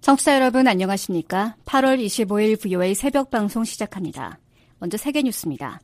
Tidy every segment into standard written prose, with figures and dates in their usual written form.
청취자 여러분 안녕하십니까? 8월 25일 VOA 새벽 방송 시작합니다. 먼저 세계 뉴스입니다.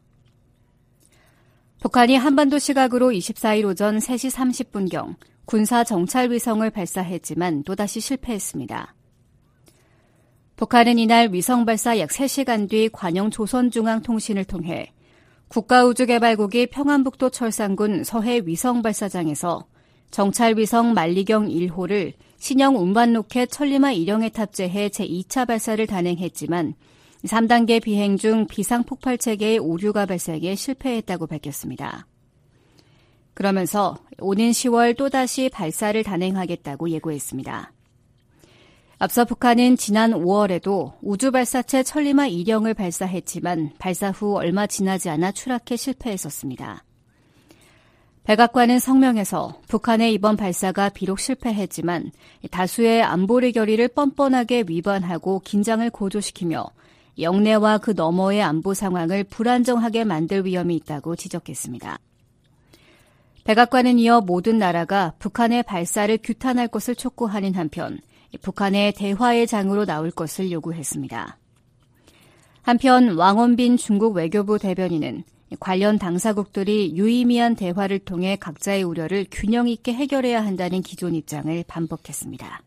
북한이 한반도 시각으로 24일 오전 3시 30분경 군사 정찰 위성을 발사했지만 또다시 실패했습니다. 북한은 이날 위성 발사 약 3시간 뒤 관영 조선중앙통신을 통해 국가우주개발국이 평안북도 철산군 서해 위성 발사장에서 정찰 위성 만리경 1호를 신형 운반 로켓 천리마 1형에 탑재해 제2차 발사를 단행했지만 3단계 비행 중 비상폭발 체계의 오류가 발생해 실패했다고 밝혔습니다. 그러면서 오는 10월 또다시 발사를 단행하겠다고 예고했습니다. 앞서 북한은 지난 5월에도 우주발사체 천리마 1형을 발사했지만 발사 후 얼마 지나지 않아 추락해 실패했었습니다. 백악관은 성명에서 북한의 이번 발사가 비록 실패했지만 다수의 안보리 결의를 뻔뻔하게 위반하고 긴장을 고조시키며 영내와 그 너머의 안보 상황을 불안정하게 만들 위험이 있다고 지적했습니다. 백악관은 이어 모든 나라가 북한의 발사를 규탄할 것을 촉구하는 한편 북한의 대화의 장으로 나올 것을 요구했습니다. 한편 왕원빈 중국 외교부 대변인은 관련 당사국들이 유의미한 대화를 통해 각자의 우려를 균형 있게 해결해야 한다는 기존 입장을 반복했습니다.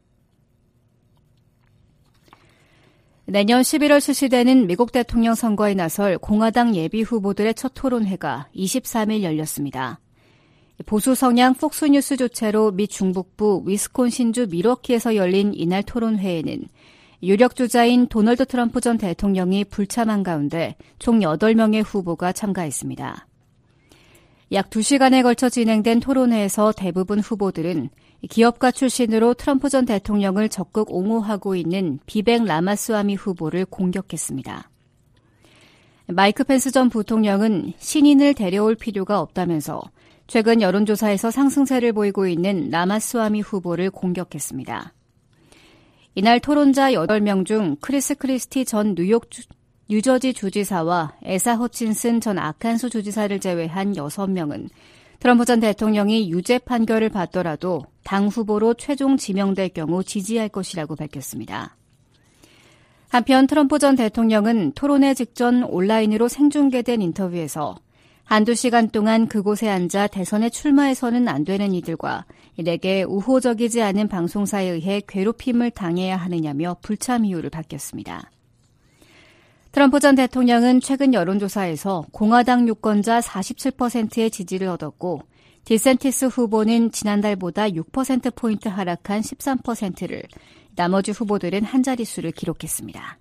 내년 11월 실시되는 미국 대통령 선거에 나설 공화당 예비 후보들의 첫 토론회가 23일 열렸습니다. 보수 성향 폭스뉴스 주최로 미 중북부 위스콘신주 밀워키에서 열린 이날 토론회에는 유력 주자인 도널드 트럼프 전 대통령이 불참한 가운데 총 8명의 후보가 참가했습니다. 약 2시간에 걸쳐 진행된 토론회에서 대부분 후보들은 기업가 출신으로 트럼프 전 대통령을 적극 옹호하고 있는 비백 라마스와미 후보를 공격했습니다. 마이크 펜스 전 부통령은 신인을 데려올 필요가 없다면서 최근 여론조사에서 상승세를 보이고 있는 라마스와미 후보를 공격했습니다. 이날 토론자 8명 중 크리스 크리스티 전 뉴저지 주지사와 에사 허친슨 전 아칸소 주지사를 제외한 6명은 트럼프 전 대통령이 유죄 판결을 받더라도 당 후보로 최종 지명될 경우 지지할 것이라고 밝혔습니다. 한편 트럼프 전 대통령은 토론회 직전 온라인으로 생중계된 인터뷰에서 한두 시간 동안 그곳에 앉아 대선에 출마해서는 안 되는 이들과 내게 우호적이지 않은 방송사에 의해 괴롭힘을 당해야 하느냐며 불참 이유를 밝혔습니다. 트럼프 전 대통령은 최근 여론조사에서 공화당 유권자 47%의 지지를 얻었고 디센티스 후보는 지난달보다 6%포인트 하락한 13%를, 나머지 후보들은 한 자릿수를 기록했습니다.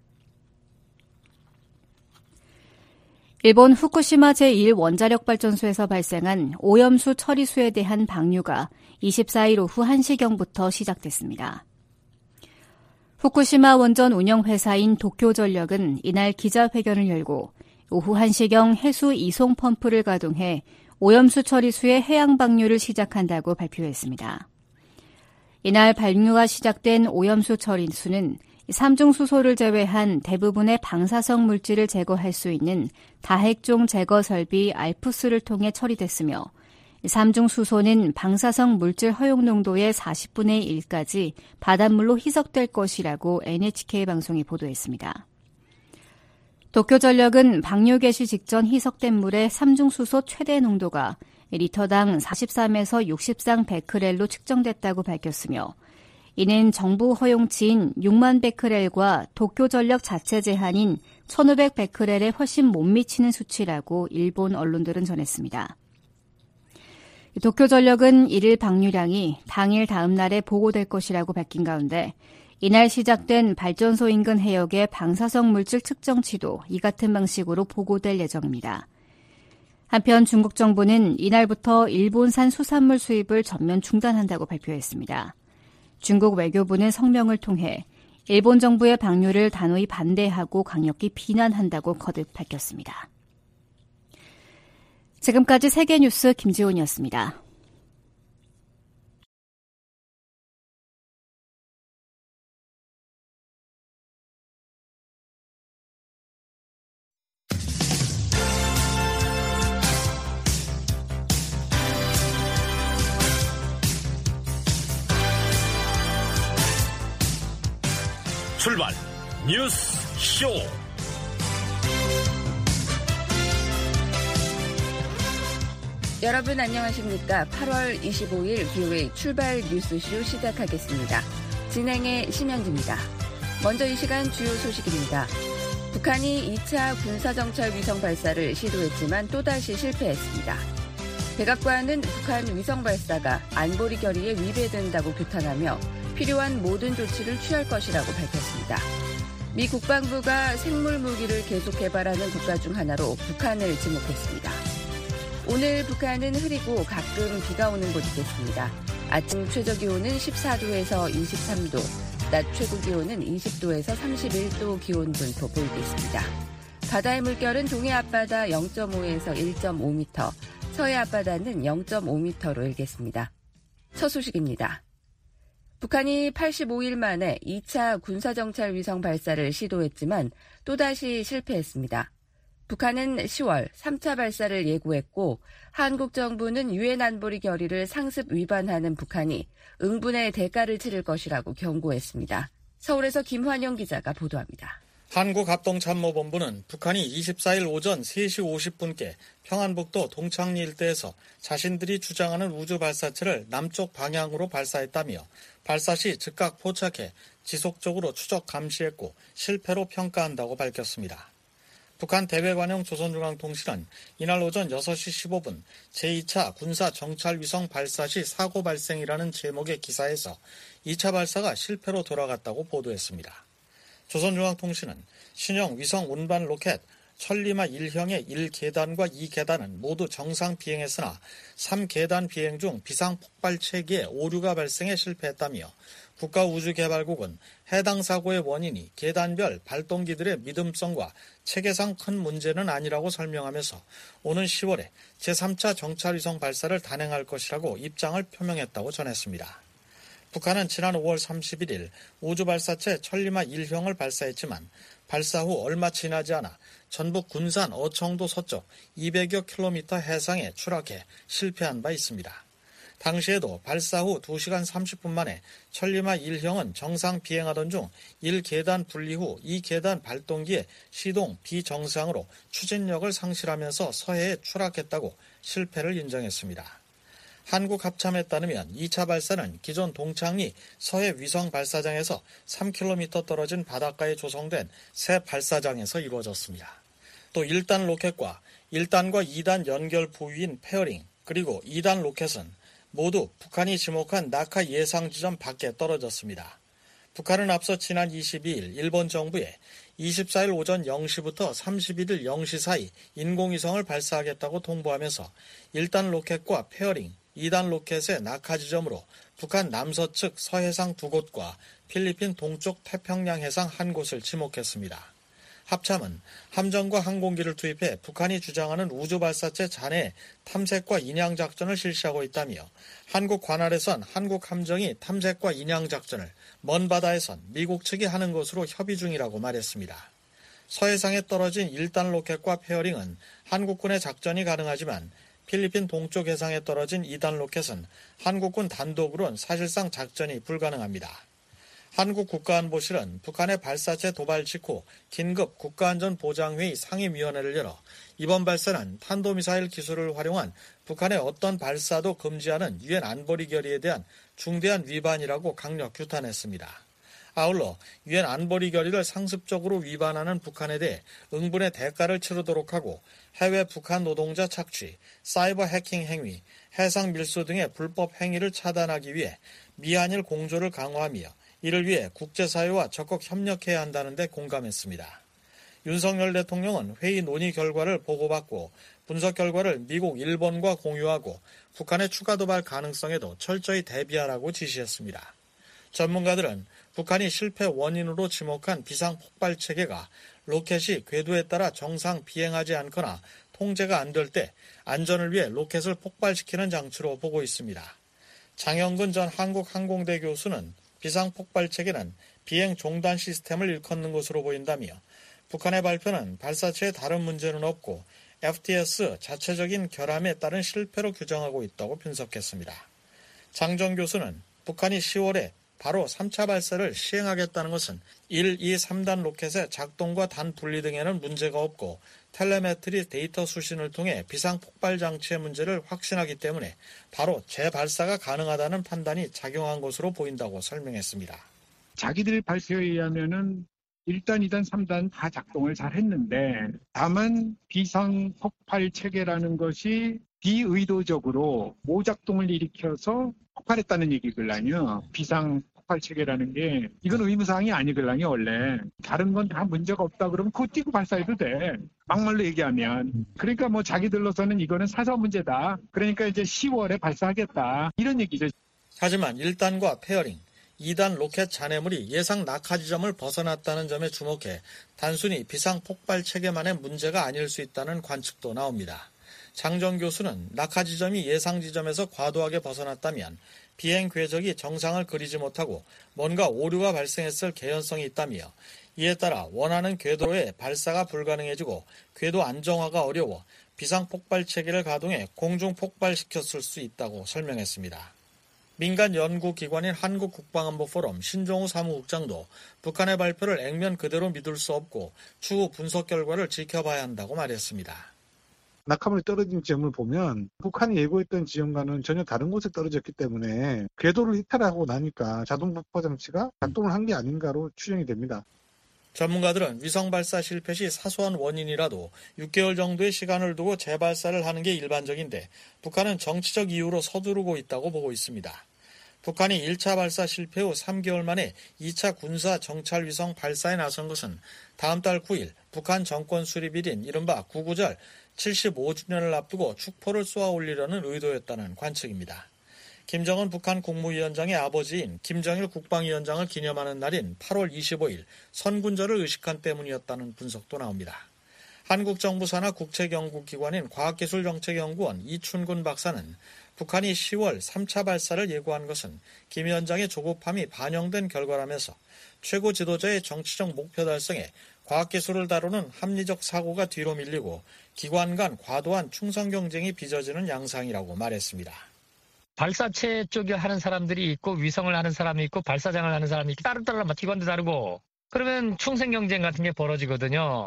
일본 후쿠시마 제1원자력발전소에서 발생한 오염수 처리수에 대한 방류가 24일 오후 1시경부터 시작됐습니다. 후쿠시마 원전 운영회사인 도쿄전력은 이날 기자회견을 열고 오후 1시경 해수 이송 펌프를 가동해 오염수 처리수의 해양 방류를 시작한다고 발표했습니다. 이날 방류가 시작된 오염수 처리수는 삼중수소를 제외한 대부분의 방사성 물질을 제거할 수 있는 다핵종 제거 설비 알프스를 통해 처리됐으며 삼중수소는 방사성 물질 허용 농도의 40분의 1까지 바닷물로 희석될 것이라고 NHK 방송이 보도했습니다. 도쿄전력은 방류 개시 직전 희석된 물의 삼중수소 최대 농도가 리터당 43에서 60상 베크렐로 측정됐다고 밝혔으며 이는 정부 허용치인 6만 베크렐과 도쿄전력 자체 제한인 1,500 베크렐에 훨씬 못 미치는 수치라고 일본 언론들은 전했습니다. 도쿄전력은 이를 방류량이 당일 다음 날에 보고될 것이라고 밝힌 가운데 이날 시작된 발전소 인근 해역의 방사성 물질 측정치도 이 같은 방식으로 보고될 예정입니다. 한편 중국 정부는 이날부터 일본산 수산물 수입을 전면 중단한다고 발표했습니다. 중국 외교부는 성명을 통해 일본 정부의 방류를 단호히 반대하고 강력히 비난한다고 거듭 밝혔습니다. 지금까지 세계뉴스 김지훈이었습니다. 출발 뉴스 쇼. 여러분 안녕하십니까? 8월 25일 VOA 출발 뉴스쇼 시작하겠습니다. 진행의 심현지입니다. 먼저 이 시간 주요 소식입니다. 북한이 2차 군사정찰 위성 발사를 시도했지만 또다시 실패했습니다. 백악관은 북한 위성 발사가 안보리 결의에 위배된다고 규탄하며 필요한 모든 조치를 취할 것이라고 밝혔습니다. 미 국방부가 생물 무기를 계속 개발하는 국가 중 하나로 북한을 지목했습니다. 오늘 북한은 흐리고 가끔 비가 오는 곳이 있겠습니다. 아침 최저기온은 14도에서 23도, 낮 최고기온은 20도에서 31도 기온 분포 보이겠습니다. 바다의 물결은 동해 앞바다 0.5에서 1.5m, 서해 앞바다는 0.5m로 일겠습니다. 첫 소식입니다. 북한이 85일 만에 2차 군사정찰 위성 발사를 시도했지만 또다시 실패했습니다. 북한은 10월 3차 발사를 예고했고 한국 정부는 유엔 안보리 결의를 상습 위반하는 북한이 응분의 대가를 치를 것이라고 경고했습니다. 서울에서 김환영 기자가 보도합니다. 한국합동참모본부는 북한이 24일 오전 3시 50분께 평안북도 동창리 일대에서 자신들이 주장하는 우주발사체를 남쪽 방향으로 발사했다며 발사 시 즉각 포착해 지속적으로 추적 감시했고 실패로 평가한다고 밝혔습니다. 북한 대외관용 조선중앙통신은 이날 오전 6시 15분 제2차 군사정찰위성 발사 시 사고 발생이라는 제목의 기사에서 2차 발사가 실패로 돌아갔다고 보도했습니다. 조선중앙통신은 신형 위성 운반 로켓 천리마 1형의 1계단과 2계단은 모두 정상 비행했으나 3계단 비행 중 비상 폭발 체계에 오류가 발생해 실패했다며 국가우주개발국은 해당 사고의 원인이 계단별 발동기들의 믿음성과 체계상 큰 문제는 아니라고 설명하면서 오는 10월에 제3차 정찰위성 발사를 단행할 것이라고 입장을 표명했다고 전했습니다. 북한은 지난 5월 31일 우주발사체 천리마 1형을 발사했지만 발사 후 얼마 지나지 않아 전북 군산 어청도 서쪽 200여 킬로미터 해상에 추락해 실패한 바 있습니다. 당시에도 발사 후 2시간 30분 만에 천리마 1형은 정상 비행하던 중 1계단 분리 후 2계단 발동기에 시동 비정상으로 추진력을 상실하면서 서해에 추락했다고 실패를 인정했습니다. 한국합참에 따르면 2차 발사는 기존 동창리 서해 위성 발사장에서 3km 떨어진 바닷가에 조성된 새 발사장에서 이루어졌습니다. 또 1단 로켓과 1단과 2단 연결 부위인 페어링 그리고 2단 로켓은 모두 북한이 지목한 낙하 예상 지점 밖에 떨어졌습니다. 북한은 앞서 지난 22일 일본 정부에 24일 오전 0시부터 31일 0시 사이 인공위성을 발사하겠다고 통보하면서 1단 로켓과 페어링, 2단 로켓의 낙하 지점으로 북한 남서측 서해상 2곳과 필리핀 동쪽 태평양 해상 1곳을 지목했습니다. 합참은 함정과 항공기를 투입해 북한이 주장하는 우주발사체 잔해 탐색과 인양 작전을 실시하고 있다며 한국 관할에선 한국 함정이 탐색과 인양 작전을 먼 바다에선 미국 측이 하는 것으로 협의 중이라고 말했습니다. 서해상에 떨어진 1단 로켓과 페어링은 한국군의 작전이 가능하지만 필리핀 동쪽 해상에 떨어진 2단 로켓은 한국군 단독으로는 사실상 작전이 불가능합니다. 한국 국가안보실은 북한의 발사체 도발 직후 긴급 국가안전보장회의 상임위원회를 열어 이번 발사는 탄도미사일 기술을 활용한 북한의 어떤 발사도 금지하는 유엔 안보리 결의에 대한 중대한 위반이라고 강력 규탄했습니다. 아울러 유엔 안보리 결의를 상습적으로 위반하는 북한에 대해 응분의 대가를 치르도록 하고 해외 북한 노동자 착취, 사이버 해킹 행위, 해상 밀수 등의 불법 행위를 차단하기 위해 미한일 공조를 강화하며 이를 위해 국제사회와 적극 협력해야 한다는 데 공감했습니다. 윤석열 대통령은 회의 논의 결과를 보고받고 분석 결과를 미국, 일본과 공유하고 북한의 추가 도발 가능성에도 철저히 대비하라고 지시했습니다. 전문가들은 북한이 실패 원인으로 지목한 비상 폭발 체계가 로켓이 궤도에 따라 정상 비행하지 않거나 통제가 안 될 때 안전을 위해 로켓을 폭발시키는 장치로 보고 있습니다. 장영근 전 한국항공대 교수는 비상 폭발 체계는 비행 종단 시스템을 일컫는 것으로 보인다며 북한의 발표는 발사체에 다른 문제는 없고 FTS 자체적인 결함에 따른 실패로 규정하고 있다고 분석했습니다. 장정 교수는 북한이 10월에 바로 3차 발사를 시행하겠다는 것은 1, 2, 3단 로켓의 작동과 단 분리 등에는 문제가 없고 텔레메트리 데이터 수신을 통해 비상폭발 장치의 문제를 확신하기 때문에 바로 재발사가 가능하다는 판단이 작용한 것으로 보인다고 설명했습니다. 자기들 발표에 의하면은 1단, 2단, 3단 다 작동을 잘 했는데 다만 비상폭발 체계라는 것이 비의도적으로 모작동을 일으켜서 폭발했다는 얘기걸라요. 비상폭발 체계라는 게 이건 의무사항이 아니걸라요. 원래 다른 건 다 문제가 없다 그러면 그거 띄고 발사해도 돼. 막말로 얘기하면. 그러니까 뭐 자기들로서는 이거는 사서 문제다. 그러니까 이제 10월에 발사하겠다. 이런 얘기죠. 하지만 1단과 페어링, 2단 로켓 잔해물이 예상 낙하 지점을 벗어났다는 점에 주목해 단순히 비상폭발 체계만의 문제가 아닐 수 있다는 관측도 나옵니다. 장정 교수는 낙하 지점이 예상 지점에서 과도하게 벗어났다면 비행 궤적이 정상을 그리지 못하고 뭔가 오류가 발생했을 개연성이 있다며 이에 따라 원하는 궤도로의 발사가 불가능해지고 궤도 안정화가 어려워 비상폭발 체계를 가동해 공중 폭발시켰을 수 있다고 설명했습니다. 민간 연구기관인 한국국방안보포럼 신종우 사무국장도 북한의 발표를 액면 그대로 믿을 수 없고 추후 분석 결과를 지켜봐야 한다고 말했습니다. 낙하물이 떨어진 지점을 보면 북한이 예고했던 지점과는 전혀 다른 곳에 떨어졌기 때문에 궤도를 이탈하고 나니까 자동 폭파 장치가 작동을 한 게 아닌가로 추정이 됩니다. 전문가들은 위성 발사 실패 시 사소한 원인이라도 6개월 정도의 시간을 두고 재발사를 하는 게 일반적인데 북한은 정치적 이유로 서두르고 있다고 보고 있습니다. 북한이 1차 발사 실패 후 3개월 만에 2차 군사 정찰 위성 발사에 나선 것은 다음 달 9일 북한 정권 수립일인 이른바 구구절 75주년을 앞두고 축포를 쏘아 올리려는 의도였다는 관측입니다. 김정은 북한 국무위원장의 아버지인 김정일 국방위원장을 기념하는 날인 8월 25일 선군절을 의식한 때문이었다는 분석도 나옵니다. 한국 정부 산하 국책연구기관인 과학기술정책연구원 이춘근 박사는 북한이 10월 3차 발사를 예고한 것은 김 위원장의 조급함이 반영된 결과라면서 최고 지도자의 정치적 목표 달성에 과학기술을 다루는 합리적 사고가 뒤로 밀리고 기관 간 과도한 충성 경쟁이 빚어지는 양상이라고 말했습니다. 발사체 쪽에 하는 사람들이 있고 위성을 하는 사람이 있고 발사장을 하는 사람이 있고 따로따로 기관도 다르고 그러면 충성 경쟁 같은 게 벌어지거든요.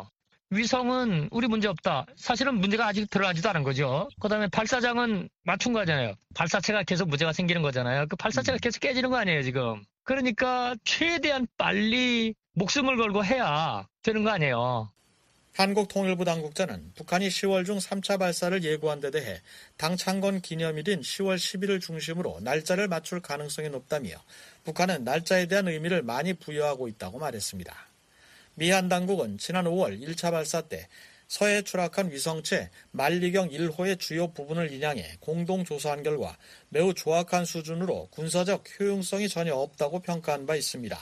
위성은 우리 문제 없다. 사실은 문제가 아직 드러나지도 않은 거죠. 그다음에 발사장은 맞춘 거잖아요. 발사체가 계속 문제가 생기는 거잖아요. 그 발사체가 계속 깨지는 거 아니에요 지금. 그러니까 최대한 빨리 목숨을 걸고 해야 되는 거 아니에요. 한국통일부 당국자는 북한이 10월 중 3차 발사를 예고한 데 대해 당 창건 기념일인 10월 10일을 중심으로 날짜를 맞출 가능성이 높다며 북한은 날짜에 대한 의미를 많이 부여하고 있다고 말했습니다. 미 한 당국은 지난 5월 1차 발사 때 서해에 추락한 위성체 만리경 1호의 주요 부분을 인양해 공동 조사한 결과 매우 조악한 수준으로 군사적 효용성이 전혀 없다고 평가한 바 있습니다.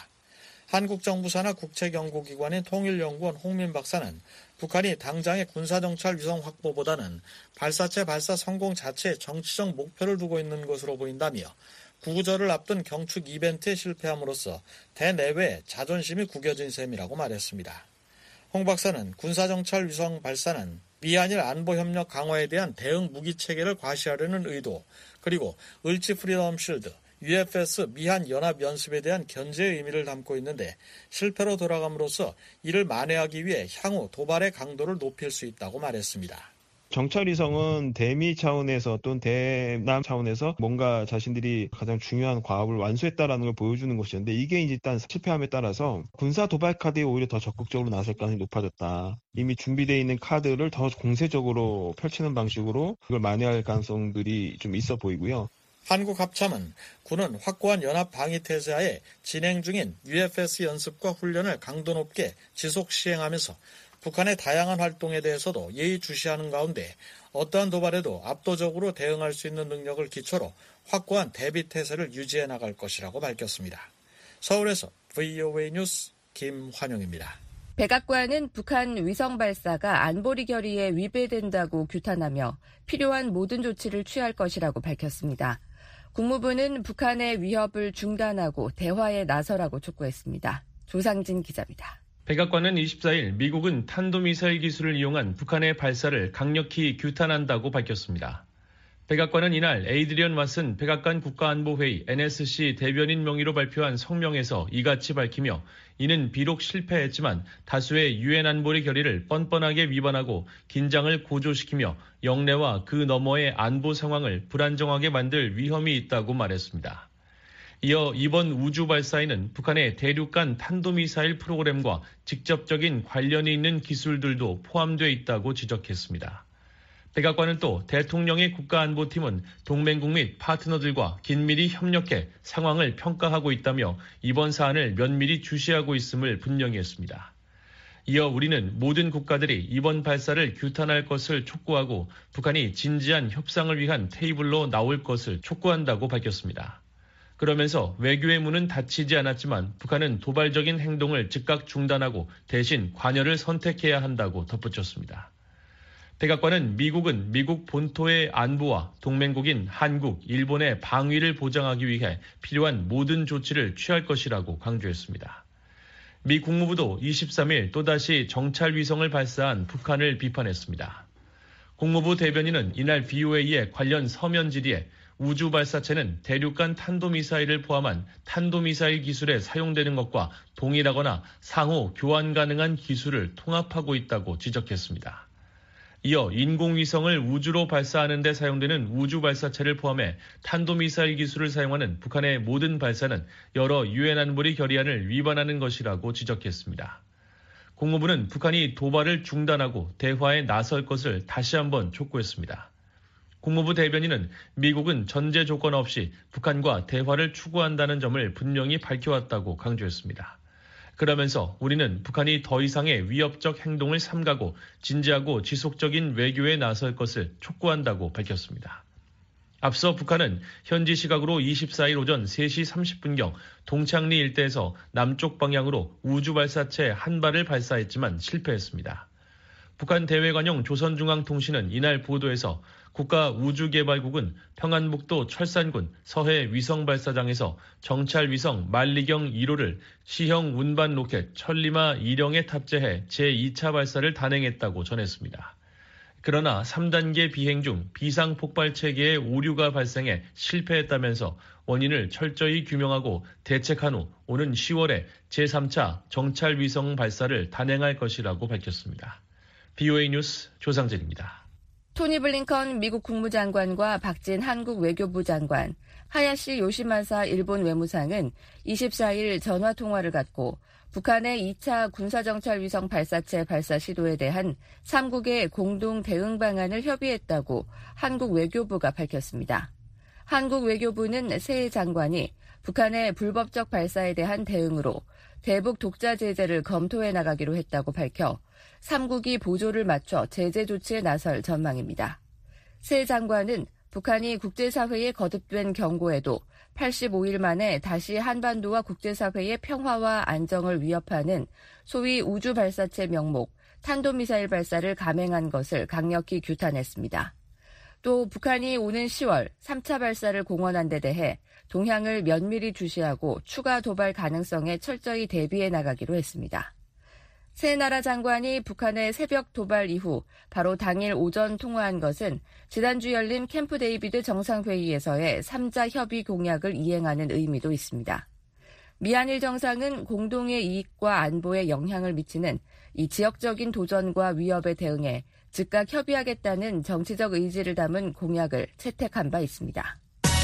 한국 정부 산하 국책연구기관인 통일연구원 홍민 박사는 북한이 당장의 군사정찰 위성 확보보다는 발사체 발사 성공 자체에 정치적 목표를 두고 있는 것으로 보인다며 구구절을 앞둔 경축 이벤트에 실패함으로써 대내외의 자존심이 구겨진 셈이라고 말했습니다. 홍 박사는 군사정찰 위성 발사는 미한일 안보협력 강화에 대한 대응 무기체계를 과시하려는 의도, 그리고 을지 프리덤 실드, UFS 미한 연합 연습에 대한 견제의 의미를 담고 있는데 실패로 돌아감으로써 이를 만회하기 위해 향후 도발의 강도를 높일 수 있다고 말했습니다. 정찰위성은 대미 차원에서 또는 대남 차원에서 뭔가 자신들이 가장 중요한 과업을 완수했다라는 걸 보여주는 것이었는데 이게 이제 일단 실패함에 따라서 군사 도발 카드에 오히려 더 적극적으로 나설 가능성이 높아졌다. 이미 준비되어 있는 카드를 더 공세적으로 펼치는 방식으로 그걸 만회할 가능성들이 좀 있어 보이고요. 한국 합참은 군은 확고한 연합 방위 태세하에 진행 중인 UFS 연습과 훈련을 강도 높게 지속 시행하면서 북한의 다양한 활동에 대해서도 예의주시하는 가운데 어떠한 도발에도 압도적으로 대응할 수 있는 능력을 기초로 확고한 대비 태세를 유지해 나갈 것이라고 밝혔습니다. 서울에서 VOA 뉴스 김환용입니다. 백악관은 북한 위성 발사가 안보리 결의에 위배된다고 규탄하며 필요한 모든 조치를 취할 것이라고 밝혔습니다. 국무부는 북한의 위협을 중단하고 대화에 나서라고 촉구했습니다. 조상진 기자입니다. 백악관은 24일 미국은 탄도미사일 기술을 이용한 북한의 발사를 강력히 규탄한다고 밝혔습니다. 백악관은 이날 에이드리언 왓슨 백악관 국가안보회의 NSC 대변인 명의로 발표한 성명에서 이같이 밝히며 이는 비록 실패했지만 다수의 유엔 안보리 결의를 뻔뻔하게 위반하고 긴장을 고조시키며 영내와 그 너머의 안보 상황을 불안정하게 만들 위험이 있다고 말했습니다. 이어 이번 우주 발사에는 북한의 대륙간 탄도미사일 프로그램과 직접적인 관련이 있는 기술들도 포함되어 있다고 지적했습니다. 백악관은 또 대통령의 국가안보팀은 동맹국 및 파트너들과 긴밀히 협력해 상황을 평가하고 있다며 이번 사안을 면밀히 주시하고 있음을 분명히 했습니다. 이어 우리는 모든 국가들이 이번 발사를 규탄할 것을 촉구하고 북한이 진지한 협상을 위한 테이블로 나올 것을 촉구한다고 밝혔습니다. 그러면서 외교의 문은 닫히지 않았지만 북한은 도발적인 행동을 즉각 중단하고 대신 관여를 선택해야 한다고 덧붙였습니다. 백악관은 미국은 미국 본토의 안보와 동맹국인 한국, 일본의 방위를 보장하기 위해 필요한 모든 조치를 취할 것이라고 강조했습니다. 미 국무부도 23일 또다시 정찰 위성을 발사한 북한을 비판했습니다. 국무부 대변인은 이날 VOA에 관련 서면 질의에 우주 발사체는 대륙간 탄도미사일을 포함한 탄도미사일 기술에 사용되는 것과 동일하거나 상호 교환 가능한 기술을 통합하고 있다고 지적했습니다. 이어 인공위성을 우주로 발사하는 데 사용되는 우주 발사체를 포함해 탄도미사일 기술을 사용하는 북한의 모든 발사는 여러 유엔 안보리 결의안을 위반하는 것이라고 지적했습니다. 국무부는 북한이 도발을 중단하고 대화에 나설 것을 다시 한번 촉구했습니다. 국무부 대변인은 미국은 전제 조건 없이 북한과 대화를 추구한다는 점을 분명히 밝혀왔다고 강조했습니다. 그러면서 우리는 북한이 더 이상의 위협적 행동을 삼가고 진지하고 지속적인 외교에 나설 것을 촉구한다고 밝혔습니다. 앞서 북한은 현지 시각으로 24일 오전 3시 30분경 동창리 일대에서 남쪽 방향으로 우주 발사체 한 발을 발사했지만 실패했습니다. 북한 대외관용 조선중앙통신은 이날 보도에서 국가우주개발국은 평안북도 철산군 서해 위성발사장에서 정찰위성 만리경 1호를 시형 운반 로켓 천리마 1형에 탑재해 제2차 발사를 단행했다고 전했습니다. 그러나 3단계 비행 중 비상폭발체계의 오류가 발생해 실패했다면서 원인을 철저히 규명하고 대책한 후 오는 10월에 제3차 정찰위성 발사를 단행할 것이라고 밝혔습니다. BOA 뉴스 조상진입니다. 토니 블링컨 미국 국무장관과 박진 한국 외교부 장관, 하야시 요시마사 일본 외무상은 24일 전화통화를 갖고 북한의 2차 군사정찰위성 발사체 발사 시도에 대한 3국의 공동 대응 방안을 협의했다고 한국 외교부가 밝혔습니다. 한국 외교부는 새 장관이 북한의 불법적 발사에 대한 대응으로 대북 독자 제재를 검토해 나가기로 했다고 밝혀 3국이 보조를 맞춰 제재 조치에 나설 전망입니다. 새 장관은 북한이 국제사회에 거듭된 경고에도 85일 만에 다시 한반도와 국제사회의 평화와 안정을 위협하는 소위 우주 발사체 명목 탄도미사일 발사를 감행한 것을 강력히 규탄했습니다. 또 북한이 오는 10월 3차 발사를 공언한 데 대해 동향을 면밀히 주시하고 추가 도발 가능성에 철저히 대비해 나가기로 했습니다. 새 나라 장관이 북한의 새벽 도발 이후 바로 당일 오전 통화한 것은 지난주 열린 캠프 데이비드 정상회의에서의 3자 협의 공약을 이행하는 의미도 있습니다. 미한일 정상은 공동의 이익과 안보에 영향을 미치는 이 지역적인 도전과 위협에 대응해 즉각 협의하겠다는 정치적 의지를 담은 공약을 채택한 바 있습니다.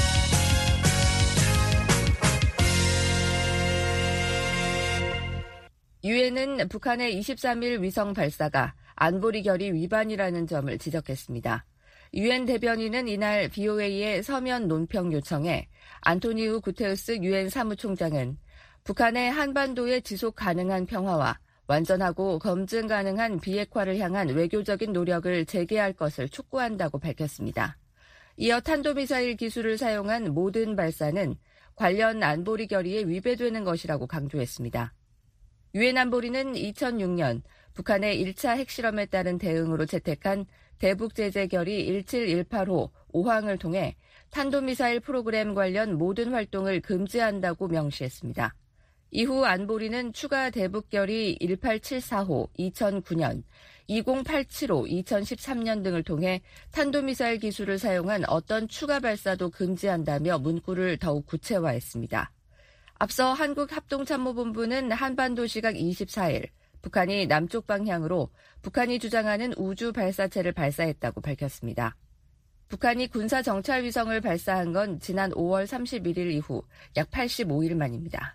유엔은 북한의 23일 위성 발사가 안보리 결의 위반이라는 점을 지적했습니다. 유엔 대변인은 이날 VOA의 서면 논평 요청에 안토니우 구테우스 유엔 사무총장은 북한의 한반도의 지속 가능한 평화와 완전하고 검증 가능한 비핵화를 향한 외교적인 노력을 재개할 것을 촉구한다고 밝혔습니다. 이어 탄도미사일 기술을 사용한 모든 발사는 관련 안보리 결의에 위배되는 것이라고 강조했습니다. 유엔 안보리는 2006년 북한의 1차 핵실험에 따른 대응으로 채택한 대북제재 결의 1718호 5항을 통해 탄도미사일 프로그램 관련 모든 활동을 금지한다고 명시했습니다. 이후 안보리는 추가 대북결의 1874호 2009년 2087호 2013년 등을 통해 탄도미사일 기술을 사용한 어떤 추가 발사도 금지한다며 문구를 더욱 구체화했습니다. 앞서 한국합동참모본부는 한반도 시각 24일 북한이 남쪽 방향으로 북한이 주장하는 우주 발사체를 발사했다고 밝혔습니다. 북한이 군사 정찰 위성을 발사한 건 지난 5월 31일 이후 약 85일 만입니다.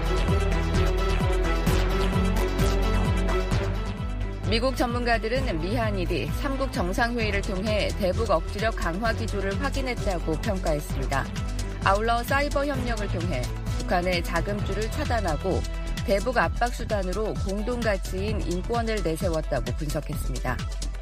미국 전문가들은 미한일이 3국 정상회의를 통해 대북 억지력 강화 기조를 확인했다고 평가했습니다. 아울러 사이버 협력을 통해 북한의 자금줄을 차단하고 대북 압박 수단으로 공동 가치인 인권을 내세웠다고 분석했습니다.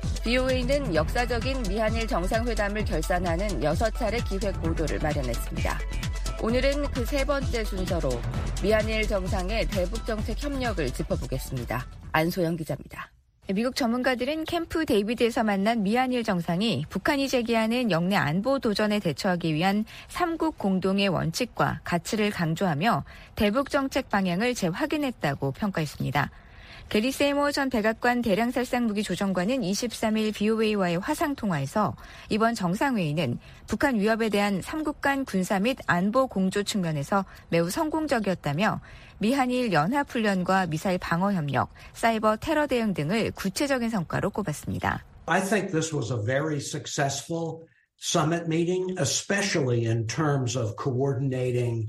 BOA는 역사적인 미한일 정상회담을 결산하는 6차례 기획 보도를 마련했습니다. 오늘은 그 세 번째 순서로 미한일 정상의 대북 정책 협력을 짚어보겠습니다. 안소영 기자입니다. 미국 전문가들은 캠프 데이비드에서 만난 미한일 정상이 북한이 제기하는 영내 안보 도전에 대처하기 위한 3국 공동의 원칙과 가치를 강조하며 대북 정책 방향을 재확인했다고 평가했습니다. 게리 세이머 전 백악관 대량살상무기 조정관은 23일 BOA와의 화상통화에서 이번 정상회의는 북한 위협에 대한 3국 간 군사 및 안보 공조 측면에서 매우 성공적이었다며 미한일 연합훈련과 미사일 방어 협력, 사이버 테러 대응 등을 구체적인 성과로 꼽았습니다. I think this was a very successful summit meeting, especially in terms of coordinating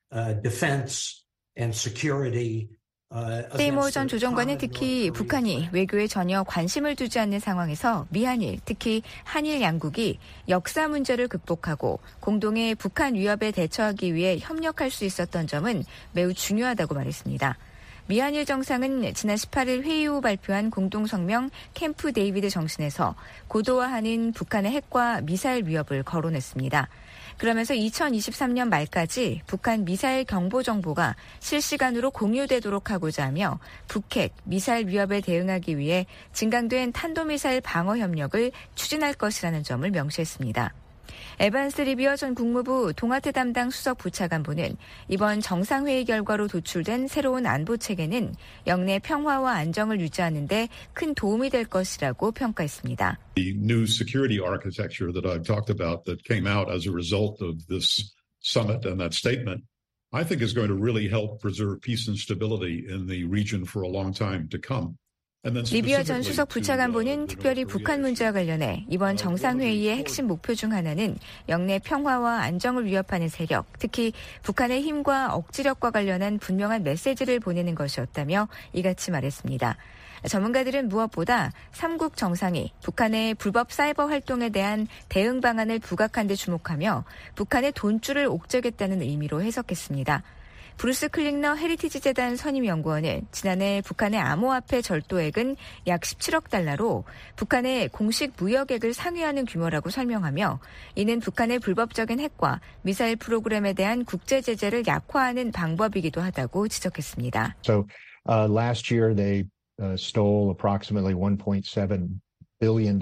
defense and security. 세이모 전 조정관은 특히 북한이 외교에 전혀 관심을 두지 않는 상황에서 미한일, 특히 한일 양국이 역사 문제를 극복하고 공동의 북한 위협에 대처하기 위해 협력할 수 있었던 점은 매우 중요하다고 말했습니다. 미한일 정상은 지난 18일 회의 후 발표한 공동성명 캠프 데이비드 정신에서 고도화하는 북한의 핵과 미사일 위협을 거론했습니다. 그러면서 2023년 말까지 북한 미사일 경보 정보가 실시간으로 공유되도록 하고자 하며 북핵, 미사일 위협에 대응하기 위해 증강된 탄도미사일 방어 협력을 추진할 것이라는 점을 명시했습니다. 에반스 리비어 전 국무부 동아태 담당 수석 부차관보는 이번 정상회의 결과로 도출된 새로운 안보 체계는 영내 평화와 안정을 유지하는 데 큰 도움이 될 것이라고 평가했습니다. The new security architecture that I've talked about that came out as a result of this summit and that statement, I think is going to really help preserve peace and stability in the region for a long time to come. 리비어 전 수석 부차관보는 특별히 북한 문제와 관련해 이번 정상회의의 핵심 목표 중 하나는 영내 평화와 안정을 위협하는 세력, 특히 북한의 힘과 억지력과 관련한 분명한 메시지를 보내는 것이었다며 이같이 말했습니다. 전문가들은 무엇보다 3국 정상이 북한의 불법 사이버 활동에 대한 대응 방안을 부각한 데 주목하며 북한의 돈줄을 옥죄겠다는 의미로 해석했습니다. 브루스 클링너 헤리티지 재단 선임연구원은 지난해 북한의 암호화폐 절도액은 약 17억 달러로 북한의 공식 무역액을 상회하는 규모라고 설명하며 이는 북한의 불법적인 핵과 미사일 프로그램에 대한 국제 제재를 약화하는 방법이기도 하다고 지적했습니다. So last year they stole approximately $1.7 billion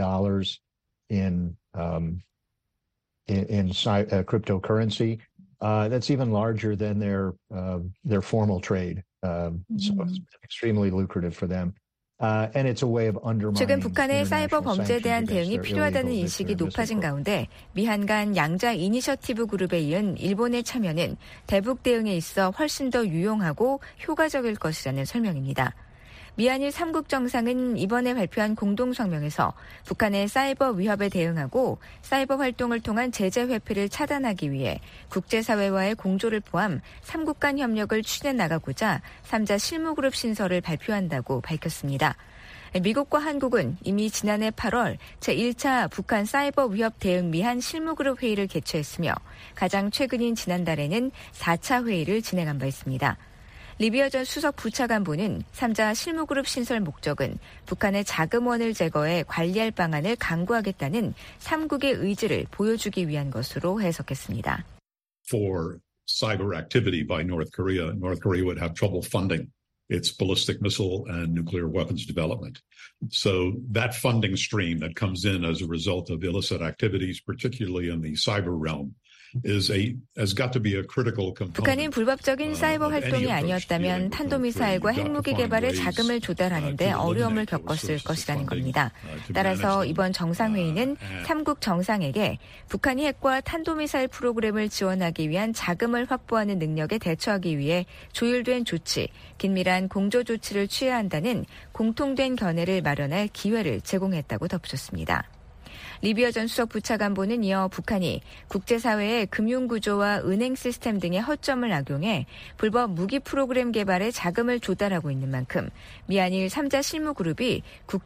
in cryptocurrency. That's even larger than their formal trade. So it's extremely lucrative for them. And it's a way of undermining. 최근 북한의 사이버 범죄에 대한 대응이 필요하다는 인식이 높아진 가운데 미한 간 양자 이니셔티브 그룹에 이은 일본의 참여는 대북 대응에 있어 훨씬 더 유용하고 효과적일 것이라는 설명입니다. 미한일 3국 정상은 이번에 발표한 공동성명에서 북한의 사이버 위협에 대응하고 사이버 활동을 통한 제재 회피를 차단하기 위해 국제사회와의 공조를 포함 3국 간 협력을 추진해 나가고자 3자 실무그룹 신설을 발표한다고 밝혔습니다. 미국과 한국은 이미 지난해 8월 제1차 북한 사이버 위협 대응 미한 실무그룹 회의를 개최했으며 가장 최근인 지난달에는 4차 회의를 진행한 바 있습니다. 리비어 전 수석 부차관보는 3자 실무그룹 신설 목적은 북한의 자금원을 제거해 관리할 방안을 강구하겠다는 3국의 의지를 보여주기 위한 것으로 해석했습니다. For cyber activity by North Korea would have trouble funding its ballistic missile and nuclear weapons development. So that funding stream that comes in as a result of illicit activities, particularly in the cyber realm, has got to be a critical component. 북한은 불법적인 사이버 활동이 아니었다면 탄도미사일과 핵무기 개발에 자금을 조달하는 데 어려움을 겪었을 것이라는 겁니다. 따라서 이번 정상회의는 3국 정상에게 북한이 핵과 탄도미사일 프로그램을 지원하기 위한 자금을 확보하는 능력에 대처하기 위해 조율된 조치, 긴밀한 공조 조치를 취해야 한다는 공통된 견해를 마련할 기회를 제공했다고 덧붙였습니다. 리비어 전 수석 부차관보는 이어 북한이 국제사회의 금융구조와 은행 시스템 등의 허점을 악용해 불법 무기 프로그램 개발에 자금을 조달하고 있는 만큼 미한일 3자 실무그룹이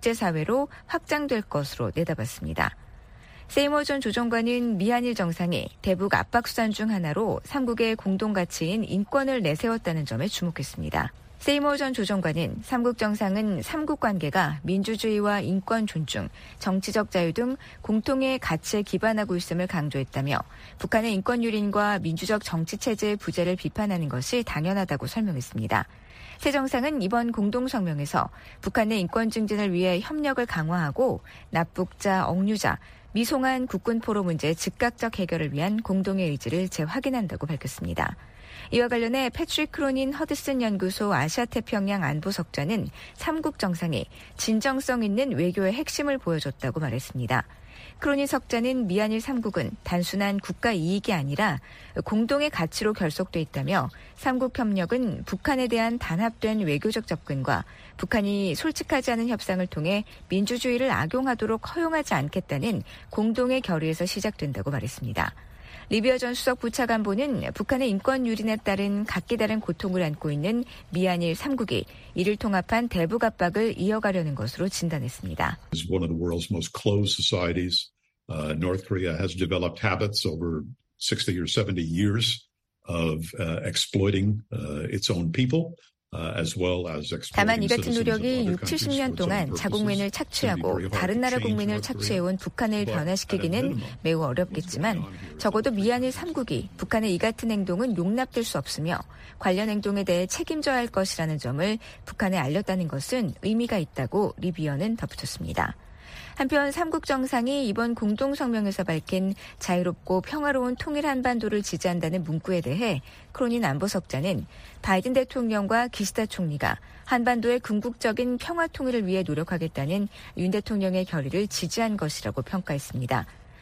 국제사회로 확장될 것으로 내다봤습니다. 세이머 전 조정관은 미한일 정상이 대북 압박수단 중 하나로 3국의 공동가치인 인권을 내세웠다는 점에 주목했습니다. 세이머 전 조정관은 3국 정상은 3국 관계가 민주주의와 인권 존중, 정치적 자유 등 공통의 가치에 기반하고 있음을 강조했다며 북한의 인권 유린과 민주적 정치체제의 부재를 비판하는 것이 당연하다고 설명했습니다. 세 정상은 이번 공동성명에서 북한의 인권 증진을 위해 협력을 강화하고 납북자, 억류자, 미송한 국군 포로 문제의 즉각적 해결을 위한 공동의 의지를 재확인한다고 밝혔습니다. 이와 관련해 패트릭 크로닌 허드슨 연구소 아시아태평양 안보석자는 3국 정상이 진정성 있는 외교의 핵심을 보여줬다고 말했습니다. 크로닌 석자는 미한일 3국은 단순한 국가 이익이 아니라 공동의 가치로 결속돼 있다며 3국 협력은 북한에 대한 단합된 외교적 접근과 북한이 솔직하지 않은 협상을 통해 민주주의를 악용하도록 허용하지 않겠다는 공동의 결의에서 시작된다고 말했습니다. 리비어 전 수석 부차관보는 북한의 인권 유린에 따른 각기 다른 고통을 안고 있는 미한일 3국이 이를 통합한 대북 압박을 이어가려는 것으로 진단했습니다. As one of the world's most closed societies, North Korea has developed habits over 60 or 70 years of exploiting its own people. 다만 이 같은 노력이 60, 70년 동안 자국민을 착취하고 다른 나라 국민을 착취해온 북한을 변화시키기는 매우 어렵겠지만 적어도 미한일 3국이 북한의 이 같은 행동은 용납될 수 없으며 관련 행동에 대해 책임져야 할 것이라는 점을 북한에 알렸다는 것은 의미가 있다고 리비어는 덧붙였습니다. 한편 3국 정상이 이번 공동성명에서 밝힌 자유롭고 평화로운 통일 한반도를 지지한다는 문구에 대해 크로닌 안보석자는 바이든 대통령과 기시다 총리가 한반도의 궁극적인 평화 통일을 위해 노력하겠다는 윤 대통령의 결의를 지지한 것이라고 평가했습니다.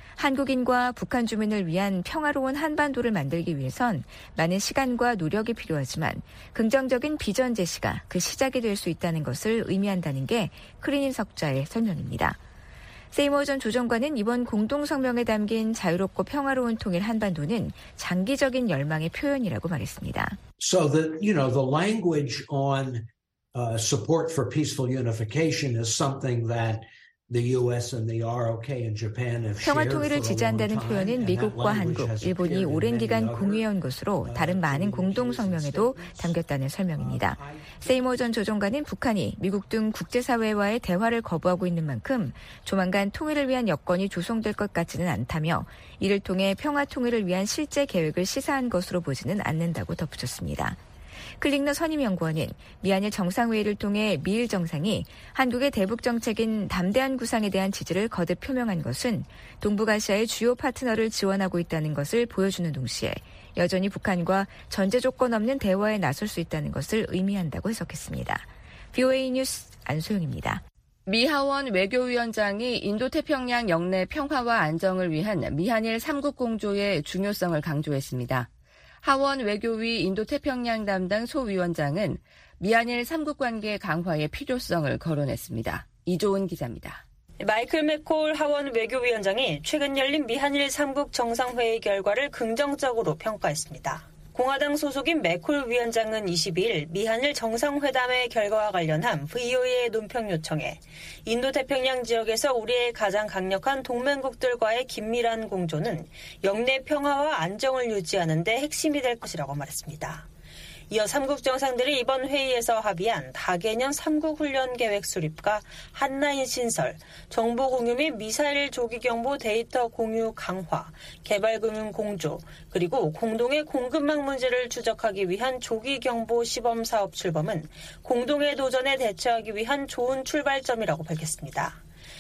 한국인과 북한 주민을 위한 평화로운 한반도를 만들기 위해선 많은 시간과 노력이 필요하지만 긍정적인 비전 제시가 그 시작이 될 수 있다는 것을 의미한다는 게 크로닌 석자의 설명입니다. 세이머 전 조정관은 이번 공동성명에 담긴 자유롭고 평화로운 통일 한반도는 장기적인 열망의 표현이라고 말했습니다. So that, the language on support for peaceful unification is something that the U.S. and the ROK and Japan have shared. 평화 통일을 지지한다는 표현은 미국과 한국, 일본이 오랜 기간 공유해온 것으로 다른 많은 공동성명에도 담겼다는 설명입니다. 세이머 전 조정관은 북한이 미국 등 국제사회와의 대화를 거부하고 있는 만큼 조만간 통일을 위한 여건이 조성될 것 같지는 않다며 이를 통해 평화 통일을 위한 실제 계획을 시사한 것으로 보지는 않는다고 덧붙였습니다. 클링너 선임연구원은 미한일 정상회의를 통해 미일 정상이 한국의 대북 정책인 담대한 구상에 대한 지지를 거듭 표명한 것은 동북아시아의 주요 파트너를 지원하고 있다는 것을 보여주는 동시에 여전히 북한과 전제 조건 없는 대화에 나설 수 있다는 것을 의미한다고 해석했습니다. VOA 뉴스 안소영입니다. 미 하원 외교위원장이 인도태평양 영내 평화와 안정을 위한 미한일 3국 공조의 중요성을 강조했습니다. 하원 외교위 인도태평양 담당 소위원장은 미한일 3국 관계 강화의 필요성을 거론했습니다. 이조은 기자입니다. 마이클 맥콜 하원 외교위원장이 최근 열린 미한일 3국 정상회의 결과를 긍정적으로 평가했습니다. 공화당 소속인 맥콜 위원장은 22일 미한일 정상회담의 결과와 관련한 VOA의 논평 요청에 인도태평양 지역에서 우리의 가장 강력한 동맹국들과의 긴밀한 공조는 영내 평화와 안정을 유지하는 데 핵심이 될 것이라고 말했습니다. 이어 3국 정상들이 이번 회의에서 합의한 다개년 3국 훈련 계획 수립과 한라인 신설, 정보 공유 및 미사일 조기경보 데이터 공유 강화, 개발금융 공조, 그리고 공동의 공급망 문제를 추적하기 위한 조기경보 시범사업 출범은 공동의 도전에 대처하기 위한 좋은 출발점이라고 밝혔습니다.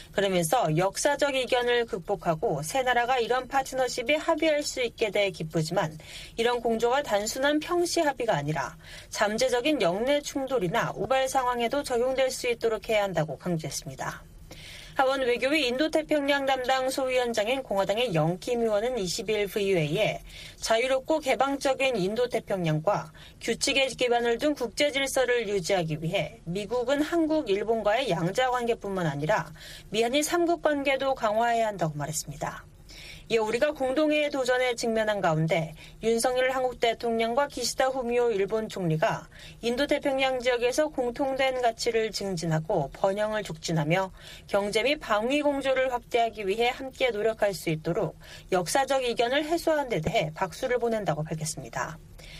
그러면서 역사적 이견을 극복하고 세 나라가 이런 파트너십에 합의할 수 있게 돼 기쁘지만 이런 공조가 단순한 평시 합의가 아니라 잠재적인 영내 충돌이나 우발 상황에도 적용될 수 있도록 해야 한다고 강조했습니다. 하원 외교위 인도태평양 담당 소위원장인 공화당의 영킴 의원은 20일 VOA에 자유롭고 개방적인 인도태평양과 규칙에 기반을 둔 국제 질서를 유지하기 위해 미국은 한국, 일본과의 양자 관계뿐만 아니라 미한일 3국 관계도 강화해야 한다고 말했습니다. 이어 우리가 공동의 도전에 직면한 가운데 윤석열 한국 대통령과 기시다 후미오 일본 총리가 인도태평양 지역에서 공통된 가치를 증진하고 번영을 촉진하며 경제 및 방위 공조를 확대하기 위해 함께 노력할 수 있도록 역사적 이견을 해소하는 데 대해 박수를 보낸다고 밝혔습니다.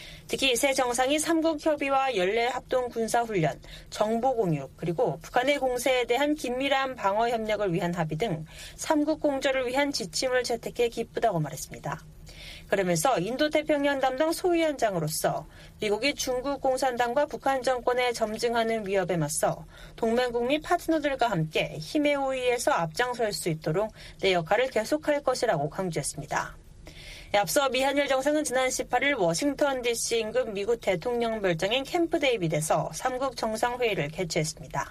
특히 새 정상이 3국 협의와 연례 합동 군사훈련, 정보 공유, 그리고 북한의 공세에 대한 긴밀한 방어 협력을 위한 합의 등 3국 공조를 위한 지침을 채택해 기쁘다고 말했습니다. 그러면서 인도태평양 담당 소위원장으로서 미국이 중국 공산당과 북한 정권에 점증하는 위협에 맞서 동맹국 및 파트너들과 함께 힘의 우위에서 앞장설 수 있도록 내 역할을 계속할 것이라고 강조했습니다. 앞서 미한일 정상은 지난 18일 워싱턴 DC 인근 미국 대통령 별장인 캠프 데이빗에서 3국 정상회의를 개최했습니다.